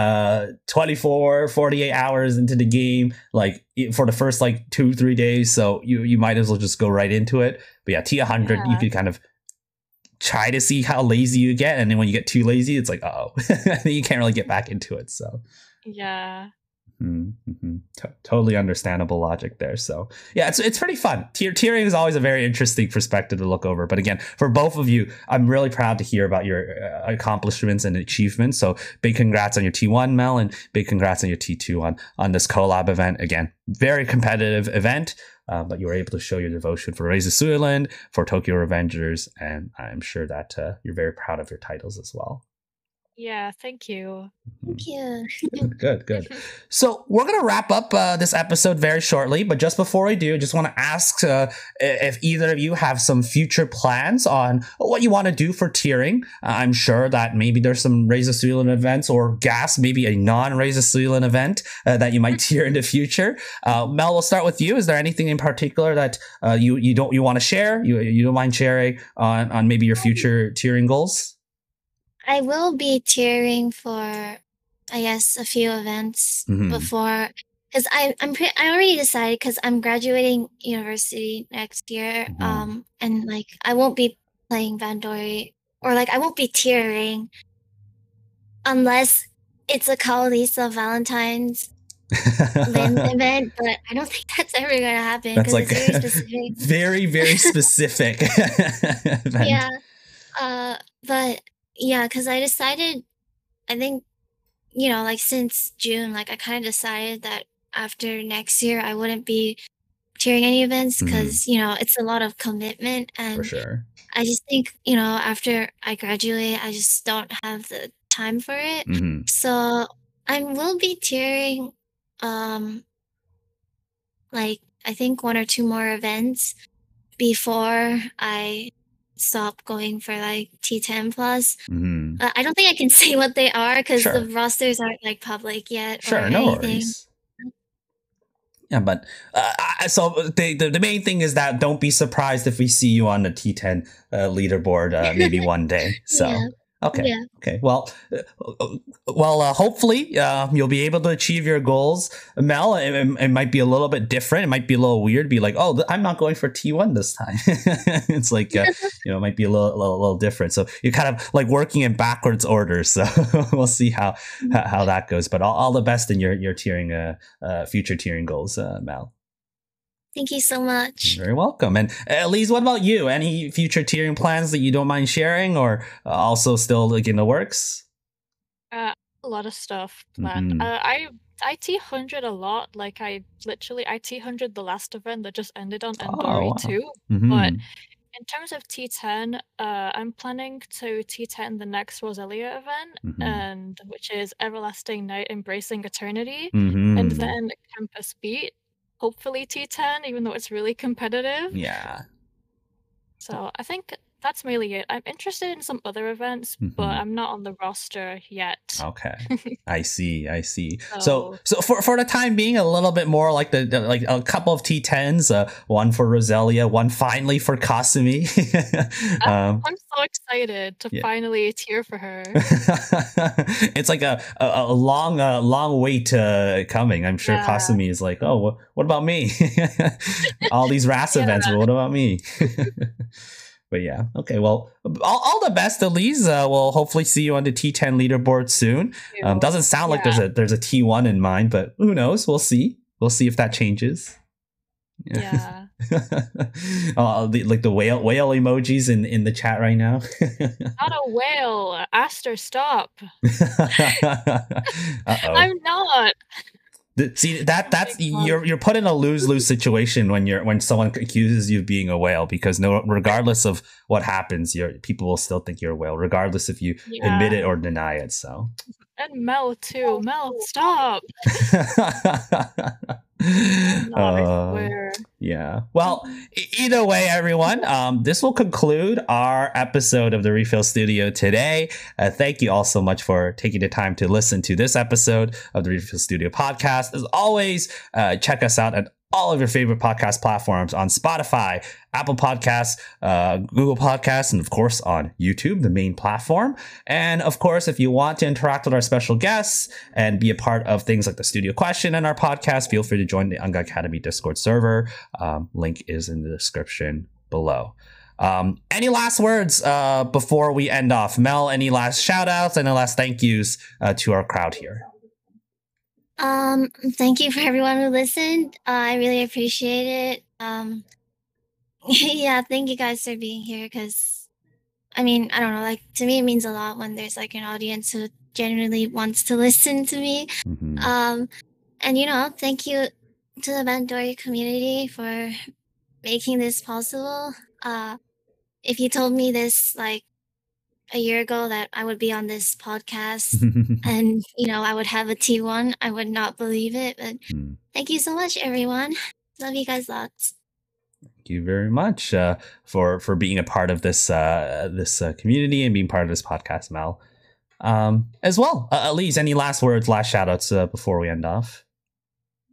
24, 48 hours into the game, like for the first like 2-3 days. So you might as well just go right into it. But yeah, T100, you could kind of try to see how lazy you get, and then when you get too lazy, it's like, you can't really get back into it. So yeah. Totally understandable logic there. So yeah, it's pretty fun. Tiering is always a very interesting perspective to look over. But again, for both of you, I'm really proud to hear about your accomplishments and achievements. So big congrats on your T1, Mel, and big congrats on your T2 on this collab event. Again, very competitive event. But you were able to show your devotion for Raise the Suiland, for Tokyo Revengers, and I'm sure that you're very proud of your titles as well. Yeah, thank you. Thank you. Good. So we're going to wrap up this episode very shortly, but just before we do, I just want to ask if either of you have some future plans on what you want to do for tiering. I'm sure that maybe there's some Raise the Suiland events, or Gas, maybe a non-Raise the Suiland event that you might tier in the future. Mel, we'll start with you. Is there anything in particular that you want to share? You don't mind sharing on maybe your future tiering goals? I will be tiering for I guess, a few events before. Because I already decided, because I'm graduating university next year, and like I won't be playing Bandori, or like I won't be tiering unless it's a Kaolisa Valentine's LAN event, but I don't think that's ever gonna happen. That's like it's very specific. very, very specific event. Yeah. But yeah, because I decided, I think, like since June, like I kind of decided that after next year I wouldn't be tiering any events, because it's a lot of commitment, and For sure. I just think after I graduate I just don't have the time for it. So I will be tiering like I think 1 or 2 more events before I stop going for like T10 plus. I don't think I can say what they are, because the rosters aren't like public yet. Sure, or no anything. worries. Yeah, but so the main thing is that don't be surprised if we see you on the T10 leaderboard maybe one day. So. Yeah. Okay. Yeah. Okay. Well, hopefully you'll be able to achieve your goals, Mel. It might be a little bit different. It might be a little weird. Be like, oh, I'm not going for T1 this time. It's like it might be a little different. So you're kind of like working in backwards order. So we'll see how that goes. But all the best in your tiering, future tiering goals, Mel. Thank you so much. You're very welcome. And Elise, what about you? Any future tiering plans that you don't mind sharing, or also still like in the works? A lot of stuff planned. I T100 a lot. Like I T100 the last event that just ended on Endori too. But in terms of T10, I'm planning to T10 the next Roselia event, and which is Everlasting Night Embracing Eternity, and then Campus Beat. Hopefully T10, even though it's really competitive. Yeah. So I think that's mainly it. I'm interested in some other events, but I'm not on the roster yet. Okay. I see. So for the time being, a little bit more like like a couple of T10s, one for Roselia, one finally for Kasumi. I'm so excited to finally tier for her. It's like a long wait coming. I'm sure Kasumi is like, oh, what about me? All these RAS events, but what about me? But yeah, okay. Well, all the best, Elise. We'll hopefully see you on the T10 leaderboard soon. Doesn't sound like there's a T1 in mind, but who knows? We'll see. We'll see if that changes. Yeah. Like the whale emojis in the chat right now. Not a whale, Aster. Stop. I'm not. See that's you're put in a lose-lose situation when someone accuses you of being a whale, because regardless of what happens, people will still think you're a whale, regardless if you admit it or deny it. So. And Mel too. Mel, stop. I swear. Yeah. Well, either way, everyone, this will conclude our episode of the Refill Studio today. Thank you all so much for taking the time to listen to this episode of the Refill Studio podcast. As always, check us out at all of your favorite podcast platforms on Spotify, Apple Podcasts, Google Podcasts, and of course on YouTube, the main platform. And of course, if you want to interact with our special guests and be a part of things like the studio question in our podcast, feel free to join the Anga Academy Discord server. Link is in the description below. Any last words before we end off? Mel, any last shout outs and any last thank yous to our crowd here? Thank you for everyone who listened. I really appreciate it. Yeah, thank you guys for being here, because I mean, I don't know, like to me it means a lot when there's like an audience who genuinely wants to listen to me. And thank you to the Bandori community for making this possible. If you told me this like a year ago that I would be on this podcast and I would have a T1, I would not believe it. But thank you so much, everyone. Love you guys lots. Thank you very much for being a part of this community and being part of this podcast, Mel. As well, Elise, any last words, last shout outs before we end off?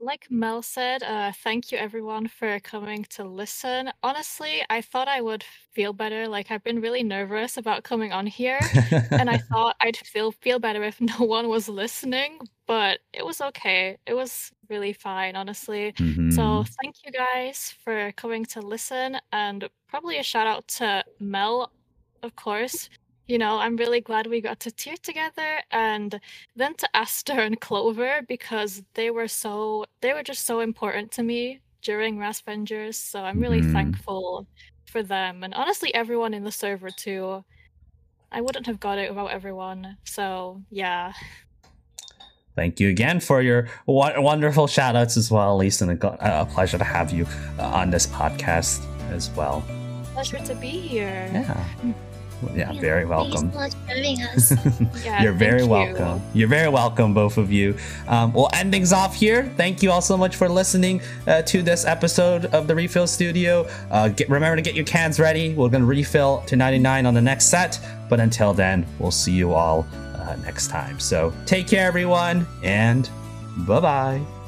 Like Mel said, thank you everyone for coming to listen. Honestly, I thought I would feel better. Like I've been really nervous about coming on here, and I thought I'd feel better if no one was listening, but it was okay. It was really fine, honestly. So thank you guys for coming to listen, and probably a shout out to Mel, of course. You know, I'm really glad we got to tier together, and then to Aster and Clover, because they were just so important to me during Rasvengers, so I'm really thankful for them, and honestly everyone in the server too. I wouldn't have got it without everyone, so yeah. Thank you again for your wonderful shout outs as well, Lisa, and a pleasure to have you on this podcast as well. Pleasure to be here. Yeah, very welcome. Thanks so much for having us. Yeah, You're very welcome. You're very welcome, both of you. We'll end things off here. Thank you all so much for listening to this episode of the Refill Studio. Remember to get your cans ready. We're going to refill to 99 on the next set. But until then, we'll see you all next time. So take care, everyone, and bye-bye.